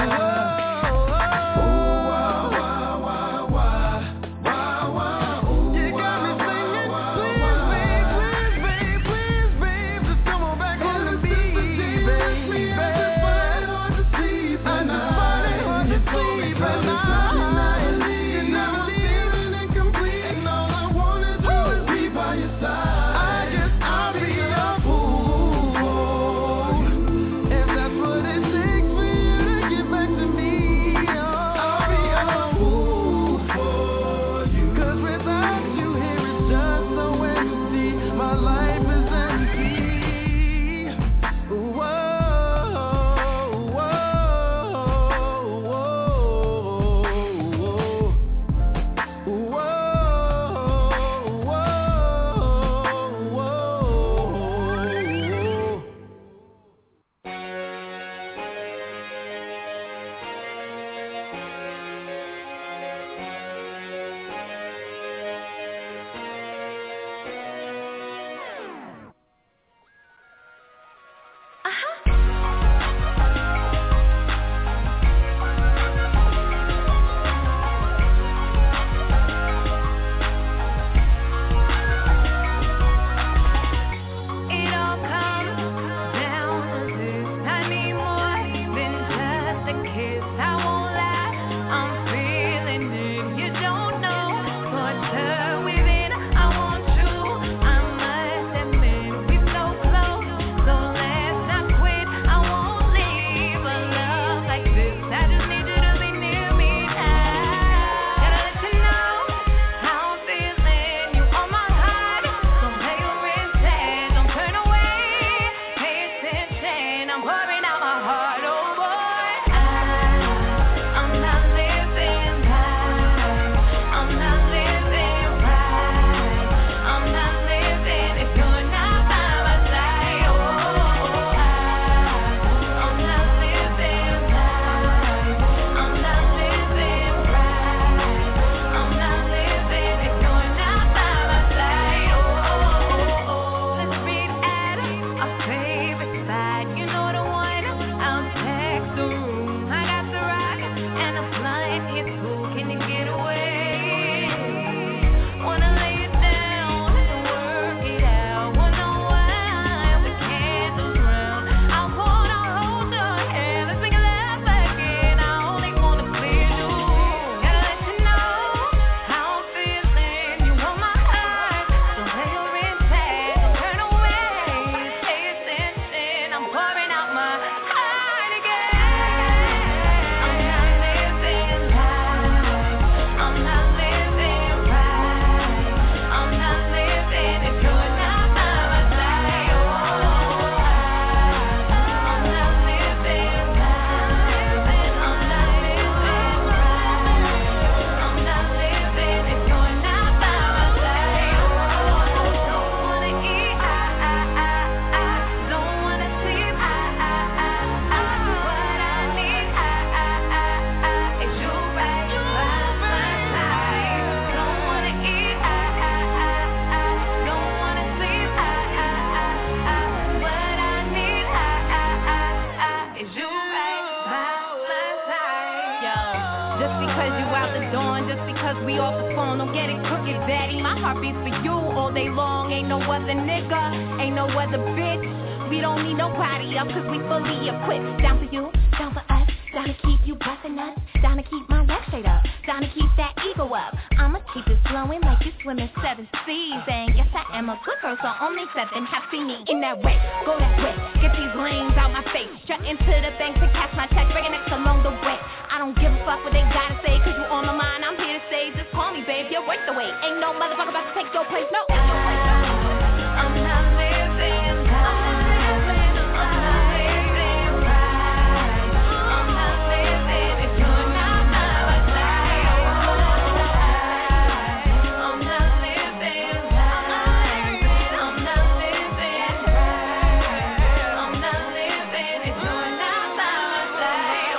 why, why, why, why? Why, why, ooh, you got me singing, please, babe, please, babe, please, babe, just come on back home to me, baby. I just find it hard to sleep at night. You told me time and time you never leave. You never feeling incomplete, and all I wanna do is be by your side. I guess I'll be your fool for you. If that's what it takes for you to get back to me, oh, I'll be your fool for you. 'Cause without you here it's just so empty, my life is empty. Ooh, whoa, whoa, whoa, whoa, whoa, whoa. It all comes down to this. I need more than just a kiss. I won't lie, I'm feeling it. You don't know, torture within. I want you, I must admit. We so close, so let's not quit. I won't leave a love like this. I just need you to be near me now. Gotta let you know how I'm feeling. You on my heart, don't play your wrist, don't turn away. Pay attention, I'm pouring out my heart, oh boy. I, I'm not living right. I'm not living right. I'm not living if you're not by my side. Oh, I, I'm not living right. I'm not living right. I'm not living if you're not by my side. Oh, let's meet at our favorite side. You know the one. I'll text the room. I got the rock and a flight here too. Can you get away? Wanna lay it down and work it out. Wanna why we can't lose ground. I wanna hold your hand. Let's make it last again. I only wanna please you. Gotta let you know how I'm feeling. You want my heart, don't play your impact. Don't turn away. Pay attention. I'm pouring out my heart again. I'm not living right. I'm not living right. I'm not living if you're not by my side. Oh, I'm not living right. I'm not living right. I'm not living if you're not by my side. Oh, don't wanna eat, I, I, I, I don't wanna sleep, I, I, I, I. What I need, I, I, I, I is you right by my side. Don't wanna eat, I, I, I, I don't wanna sleep, I, I, I, I. What I need, I, I, I, I is you right by my side. Yo, just because you out the door, and just because we off the phone, don't get it crooked, daddy. My heart beats for you all day long. Ain't no other nigga, ain't no other bitch We don't need nobody else, cause we fully equipped. Down for you, down for us, down to keep you bustin' nuts, down to keep my legs straight up, down to keep that ego up. I'ma keep it flowing like you swimming seven seas. And yes, I am a good girl, so only seven have seen me in that way. Go that way, get these lanes out my face. Strut into the bank to cash my check, breaking necks along the way. I don't give a fuck what they gotta say, cause you on my mind. I'm here to say, just call me, babe, you're worth the wait. Ain't no motherfucker about to take your place, no. I'm not living, I'm not living, I'm not living right. I'm not living if you're not by my side. I'm not living right. I'm not living right. I'm not living if you're not by my side.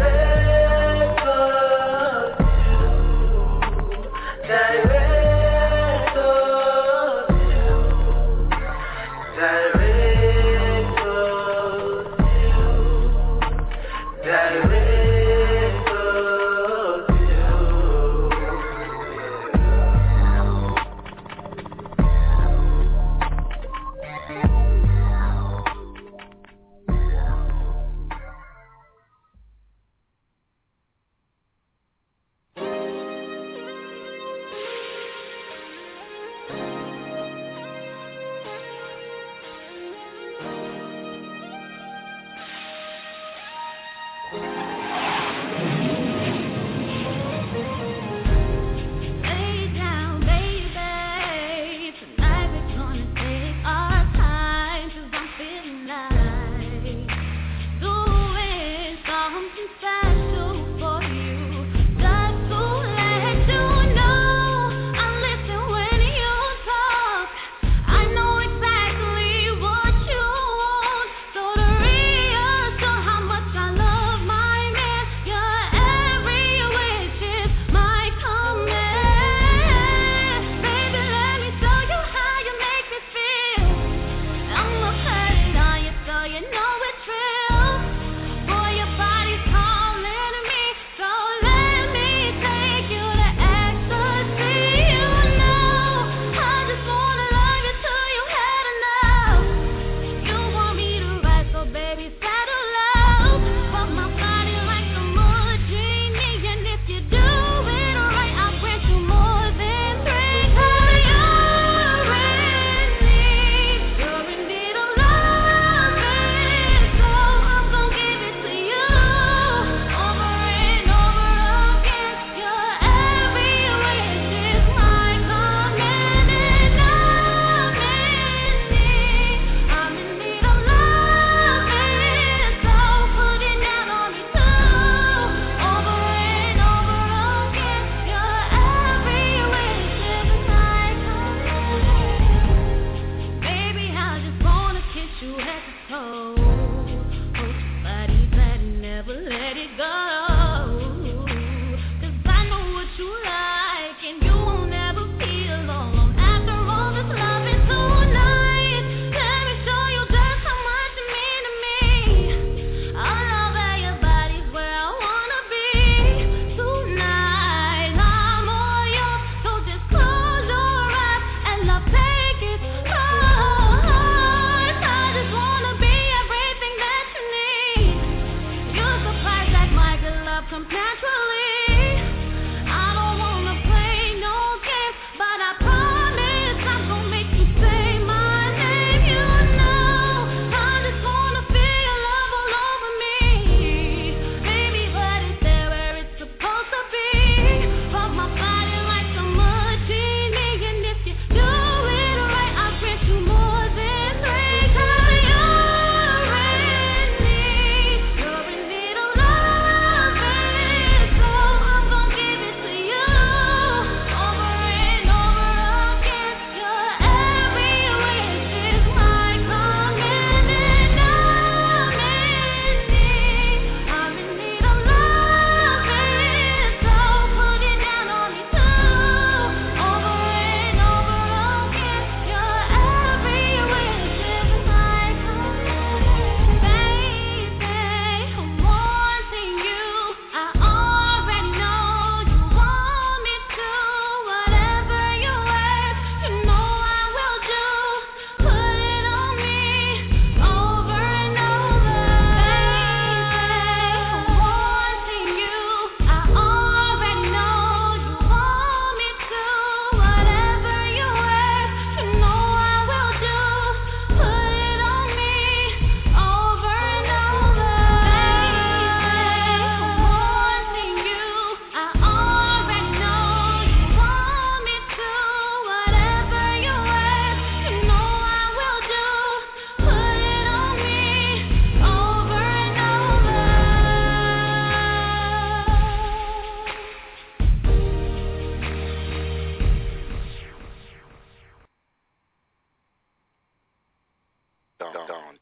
Direct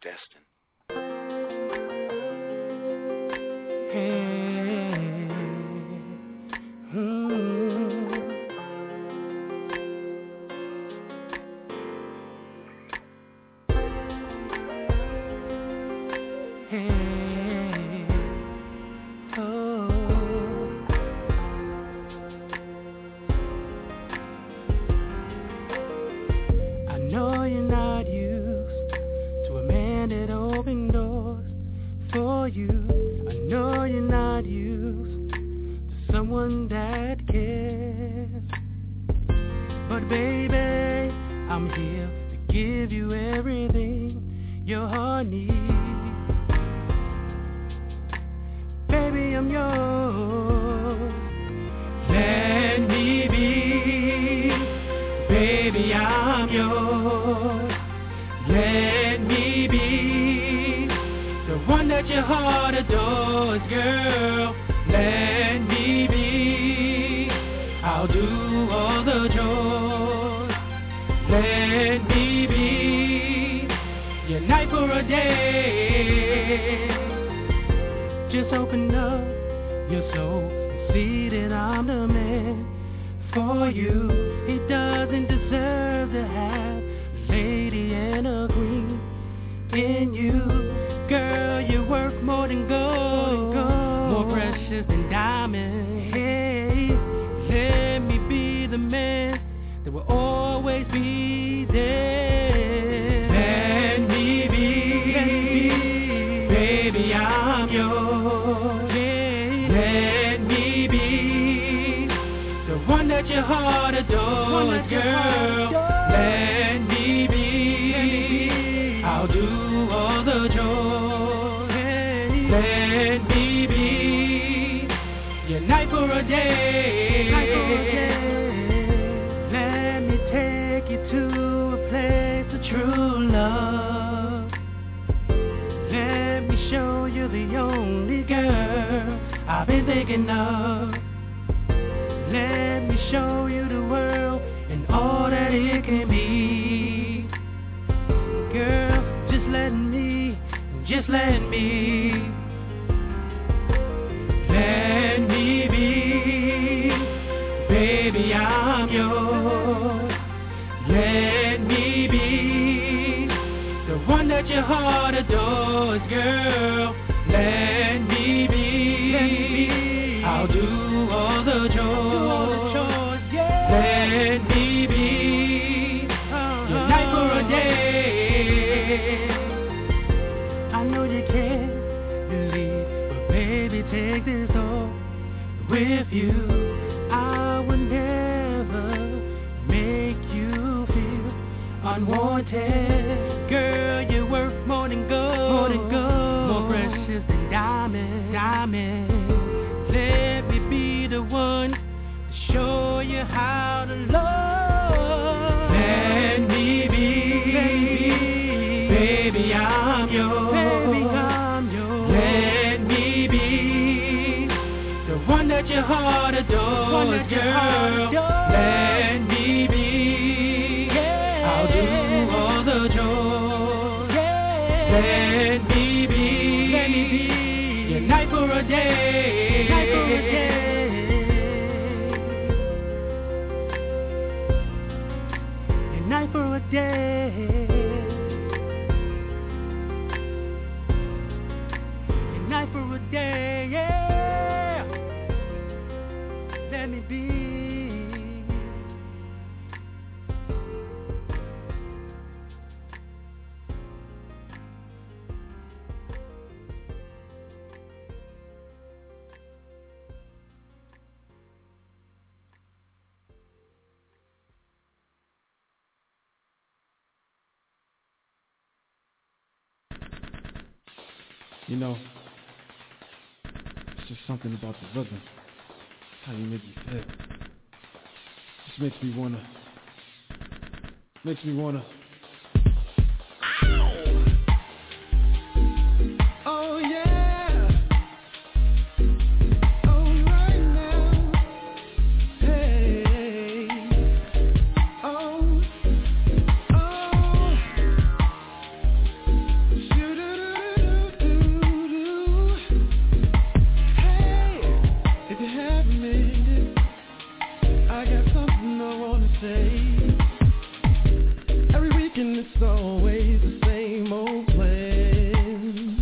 destined. Hey, mm. Hey, oh. I know you're not used to a man that opened doors for you. I know you're not used to someone that cares. But baby, I'm here to give you everything your heart needs. Baby, I'm yours. Let me be. Baby, I'm yours. Let me be the one that your heart adores, girl. Let me be. I'll do all the chores. Let me be your night for a day. Just open up your soul and see that I'm the man for you. He doesn't deserve to have a lady and a queen in you. Girl, you're worth more than gold, more precious than diamonds. Hey, let me be the man that will always be there. Let me be, let me be. Baby, I'm yours. Yeah. Let me be the one that your heart adores, girl. Let me be. I'll do all the chores. Let me be your night for a day. Let me take you to a place of true love. Let me show you the only girl I've been thinking of. Let me show you the world and all that it can be. Girl, just let me, just let me. Let me be, baby, I'm yours. Let me be the one that your heart adores, girl. Let me be, let me be. I'll do all the chores. Let me be uh-huh. your night for a day. I know you can't believe, but baby, take this all with you. I would never make you feel unwanted. Girl, you're worth more than gold, more than gold, more precious than diamonds, diamonds. Let me be the one to show you how to love. Let me be, let me be. Baby, I'm yours. Baby, I'm yours. Let me be the one that your heart adores, girl. Let me be. Yeah. I'll do all the chores. Yeah. Let me be. Let me be your night for a day. Night for a day. Your night for a day. Your night for a day. Yeah. Let me be. You know, it's just something about the rhythm, how you make me feel. Just makes me wanna, makes me wanna. Oh yeah. Oh right now. Hey. Oh. Oh. it's always the same old plan.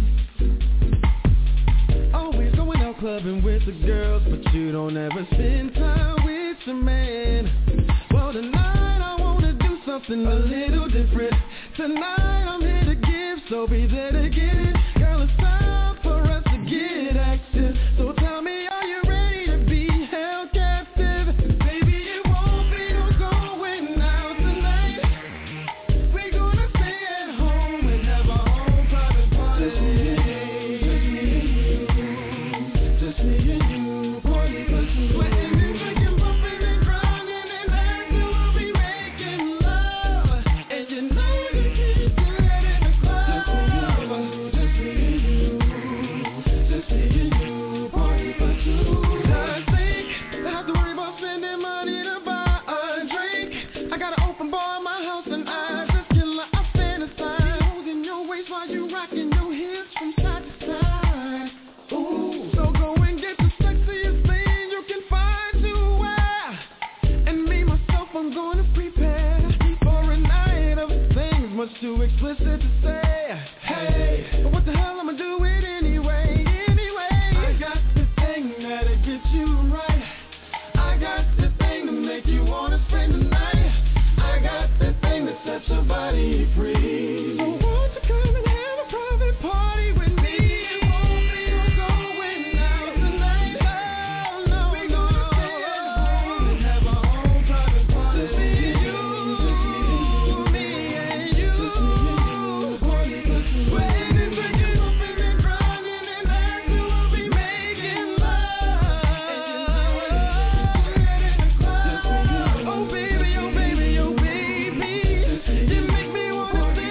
Always going out clubbing with the girls, but you don't ever spend time with your man. Well, tonight I wanna do something a little different. Tonight I'm here to give, so be there to get it. Girl, it's time for us to get active. So tell me, are you ready to be held captive? Baby, it won't be no going out tonight. We're gonna stay at home and have our own private party. Just me and you, just me and you, party for two. Sweating and drinking, bumping and grinding, and that's who we'll be making love. And you know you can't do that in the club. Just me and you, just me and you, party for two. Don't think I have to worry about spending money to buy a drink. I got an open bar in my house and I just killer, I fantasize. Holding your waist while you rocking your hips from side to side. Ooh, so go and get the sexiest thing you can find to wear. And me, myself, I'm gonna prepare for a night of things much too explicit to say. Hey, but what the hell, I'ma do it anyway, anyway. I got the thing that'll get you right. I got the thing to make you wanna spend the night. I got the thing that sets your body free. So won't you come and have a private party with me? It won't be no going out tonight. No, no, we're gonna stay at home and have our own private party. Just me and you, me and you, party for two. Sweating and drinking, bumping and grinding, and that's who we'll be making love. Oh baby, oh baby, oh baby, you make me wanna sing.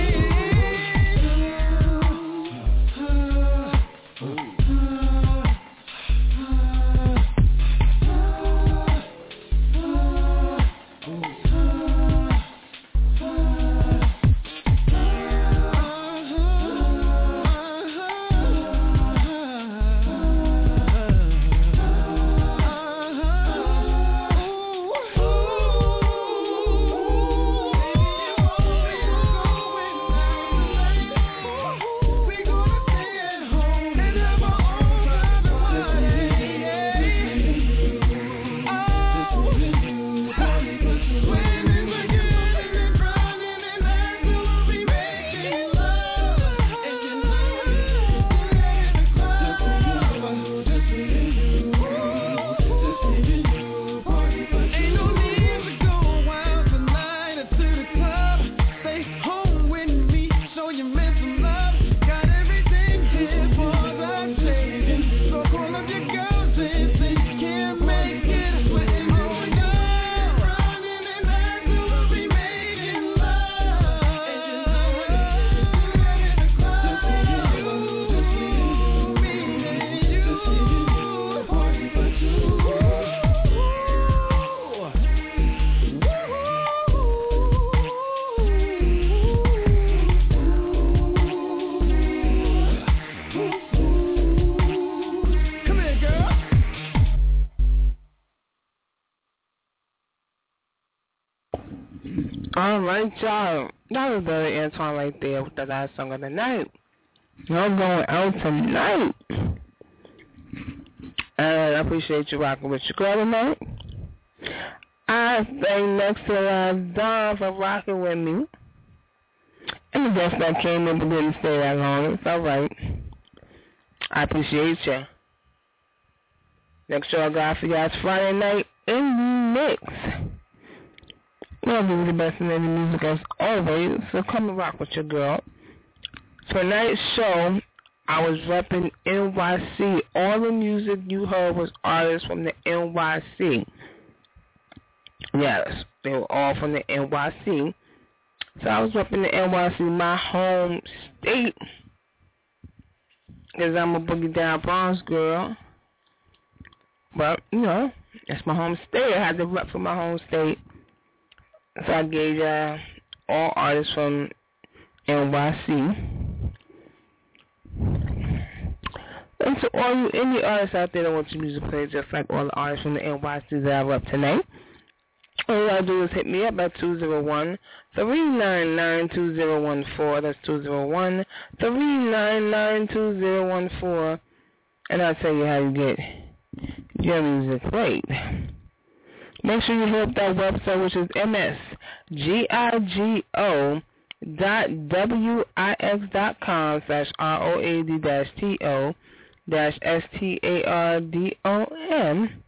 Ain't no need to go out tonight or to the club. Stay home with me, show you men some love. Got everything here for the taking. So call up your girls and say you can't make it. Sweating on down, grinding, and that's who we'll be making love. And you know it, in the club. Just me and you, me and you, party for two. Come here, girl. All right, y'all. That was Billy Antoine right there with the last song of the night. Y'all going out tonight. And I appreciate you rocking with your girl tonight. I thank next to uh, Don for rocking with me. And the guest that came in but didn't stay that long. It's all right. I appreciate you. Next show I got for y'all is Friday night in the mix. We'll give you the best in any music as always, so come and rock with your girl. Tonight's show, I was repping N Y C. All the music you heard was artists from the N Y C. Yes, they were all from the N Y C. So I was repping the N Y C, my home state, because I'm a Boogie Down Bronx girl. But, you know, that's my home state. I had to rep for my home state. So I gave uh, all artists from N Y C. And to all you any artists out there that want your music played, just like all the artists from the N Y C that I rep tonight, All you gotta do is hit me up at two zero one, three nine nine, two zero one four. That's two zero one, three nine nine, two zero one four. And I'll tell you how you get your music played. Make sure you hit up that website, which is msgigo dot wix dot com slash road dash to dash stardom.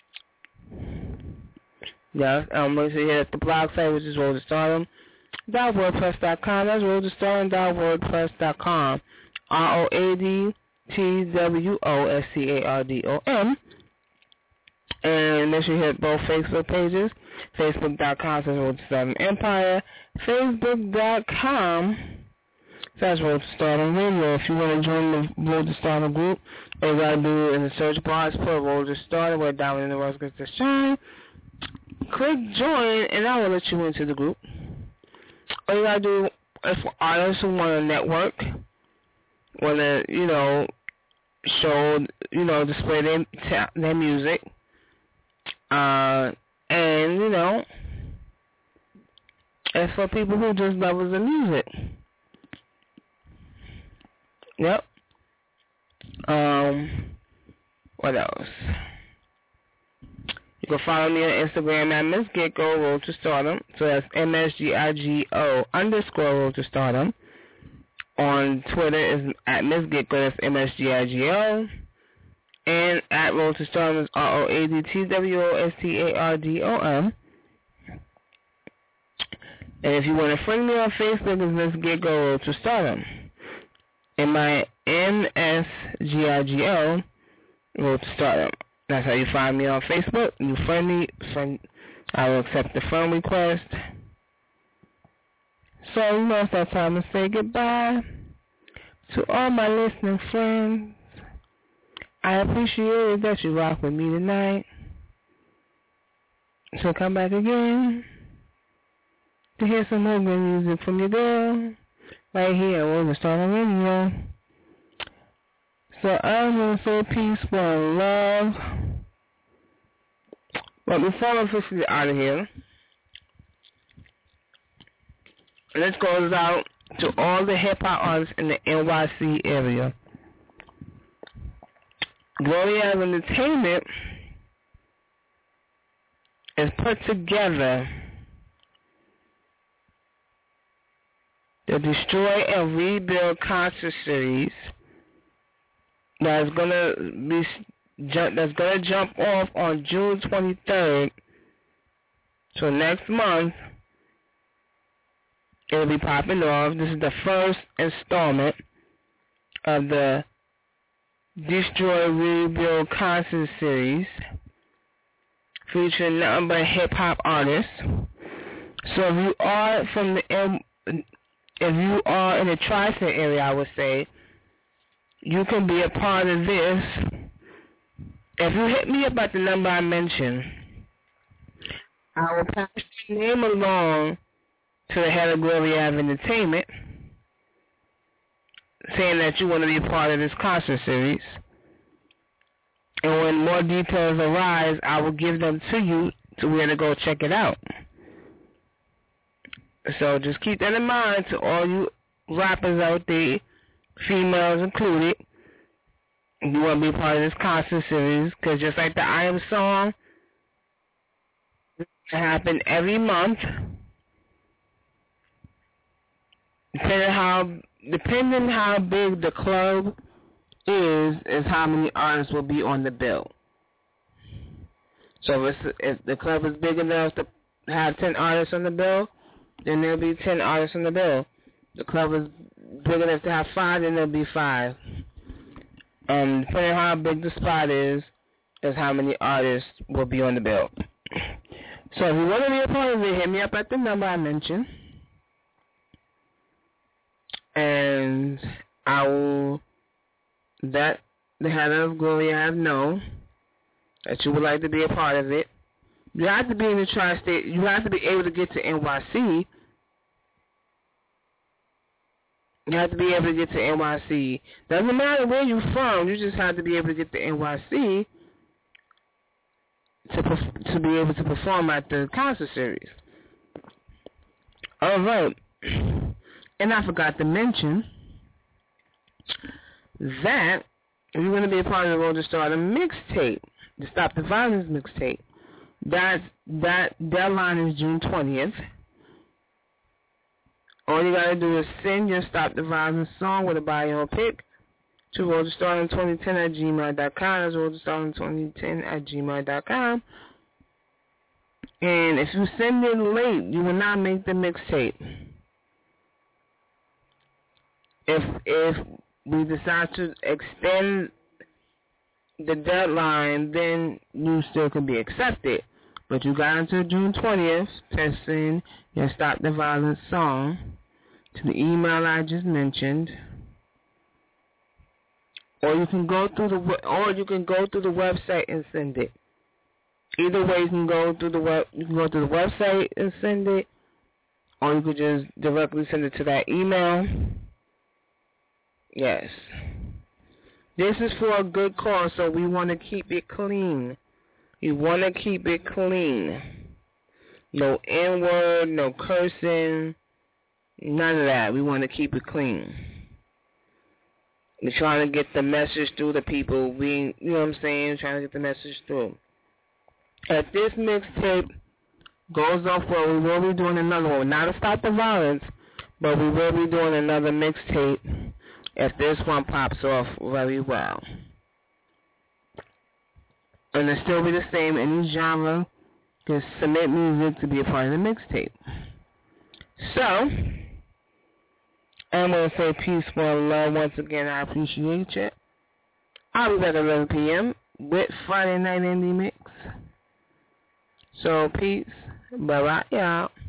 Yes, um, make sure you hit up the blog site, which is road to stardom dot wordpress dot com. That's road to stardom dot wordpress dot com. R O A D T W O S C A R D O M. And make sure you hit both Facebook pages, facebook dot com slash road to stardom empire, facebook dot com slash road to stardom radio. If you want to join the Road to Stardom group, all you gotta do in the search bar is put Road to Stardom, where Diamond in the Rough gets to shine. Click join, and I will let you into the group. All you gotta do is for artists who want to network, want to, you know, show, you know, display their, their music, uh, and, you know, it's for people who just lovers of music. Yep. Um, what else? You can follow me on Instagram at Miss Gitgo Road to Stardom. So that's M S G I G O underscore Road to Stardom. On Twitter is at Miss Gitgo, that's M S G I G O. And at Road to Stardom is R O A D T W O S T A R D O M. And if you want to friend me on Facebook, it's Miss Gitgo Road to Stardom. And my M S G I G O Road to Stardom. That's how you find me on Facebook. You friend me, friend, I will accept the friend request. So, you know, it's that time to say goodbye to all my listening friends. I appreciate that you rock with me tonight. So come back again to hear some more good music from your girl right here on the Stardom Radio. So I'm going to say peace, one love. But before I'm officially out of here, this goes out to all the hip-hop artists in the N Y C area. Gloria Entertainment is put together the Destroy and Rebuild concert series that's gonna be that's gonna jump off on June twenty-third. So next month it'll be popping off. This is the first installment of the Destroy Rebuild concert series, featuring nothing but hip hop artists. So if you are from the if you are in the tri-state area, I would say you can be a part of this. If you hit me up at the number I mentioned, I will pass your name along to the head of Glory Ave Entertainment, saying that you want to be a part of this concert series. And when more details arise, I will give them to you to where to go check it out. So just keep that in mind to all you rappers out there, females included. You want to be a part of this concert series, because just like the I Am song, it happens every month. Depending how depending how big the club is, is how many artists will be on the bill. So if, it's, if the club is big enough to have ten artists on the bill, then there'll be ten artists on the bill. The club is big enough to have five, then there'll be five. Um, depending on how big the spot is, is how many artists will be on the bill. So if you want to be a part of it, hit me up at the number I mentioned. And I will let the head of Glory Ave know that you would like to be a part of it. You have to be in the tri-state. You have to be able to get to N Y C. You have to be able to get to N Y C. Doesn't matter where you're from. You just have to be able to get to N Y C. to perf- to be able to perform at the concert series. All right, and I forgot to mention that if you want to be a part of the Road to Stardom mixtape, the Stop the Violence mixtape, that that deadline is June twentieth. All you gotta do is send your Stop the Violence song with a bio pic to Road to Stardom twenty ten at gmail dot com. That's Road to Stardom twenty ten at gmail dot com. And if you send it late, you will not make the mixtape. If if we decide to extend the deadline, then you still can be accepted. But you got until June twentieth to send your Stop the Violence song to the email I just mentioned. Or you can go through the or you can go through the website and send it. Either way, you can go through the web. You can go to the website and send it, or you could just directly send it to that email. Yes, this is for a good cause, so we want to keep it clean. You want to keep it clean. No N-word, no cursing, none of that. We want to keep it clean. We're trying to get the message through to people. We, you know what I'm saying? Trying to get the message through. If this mixtape goes off well, we will be doing another one. Not to Stop the Violence, but we will be doing another mixtape if this one pops off very well. And it'll still be the same. Any genre can submit music to be a part of the mixtape. So, I'm going to say peace, one love. Once again, I appreciate you. I'll be back at eleven p.m. with Friday Night Indie Mix. So, peace. Bye-bye, y'all.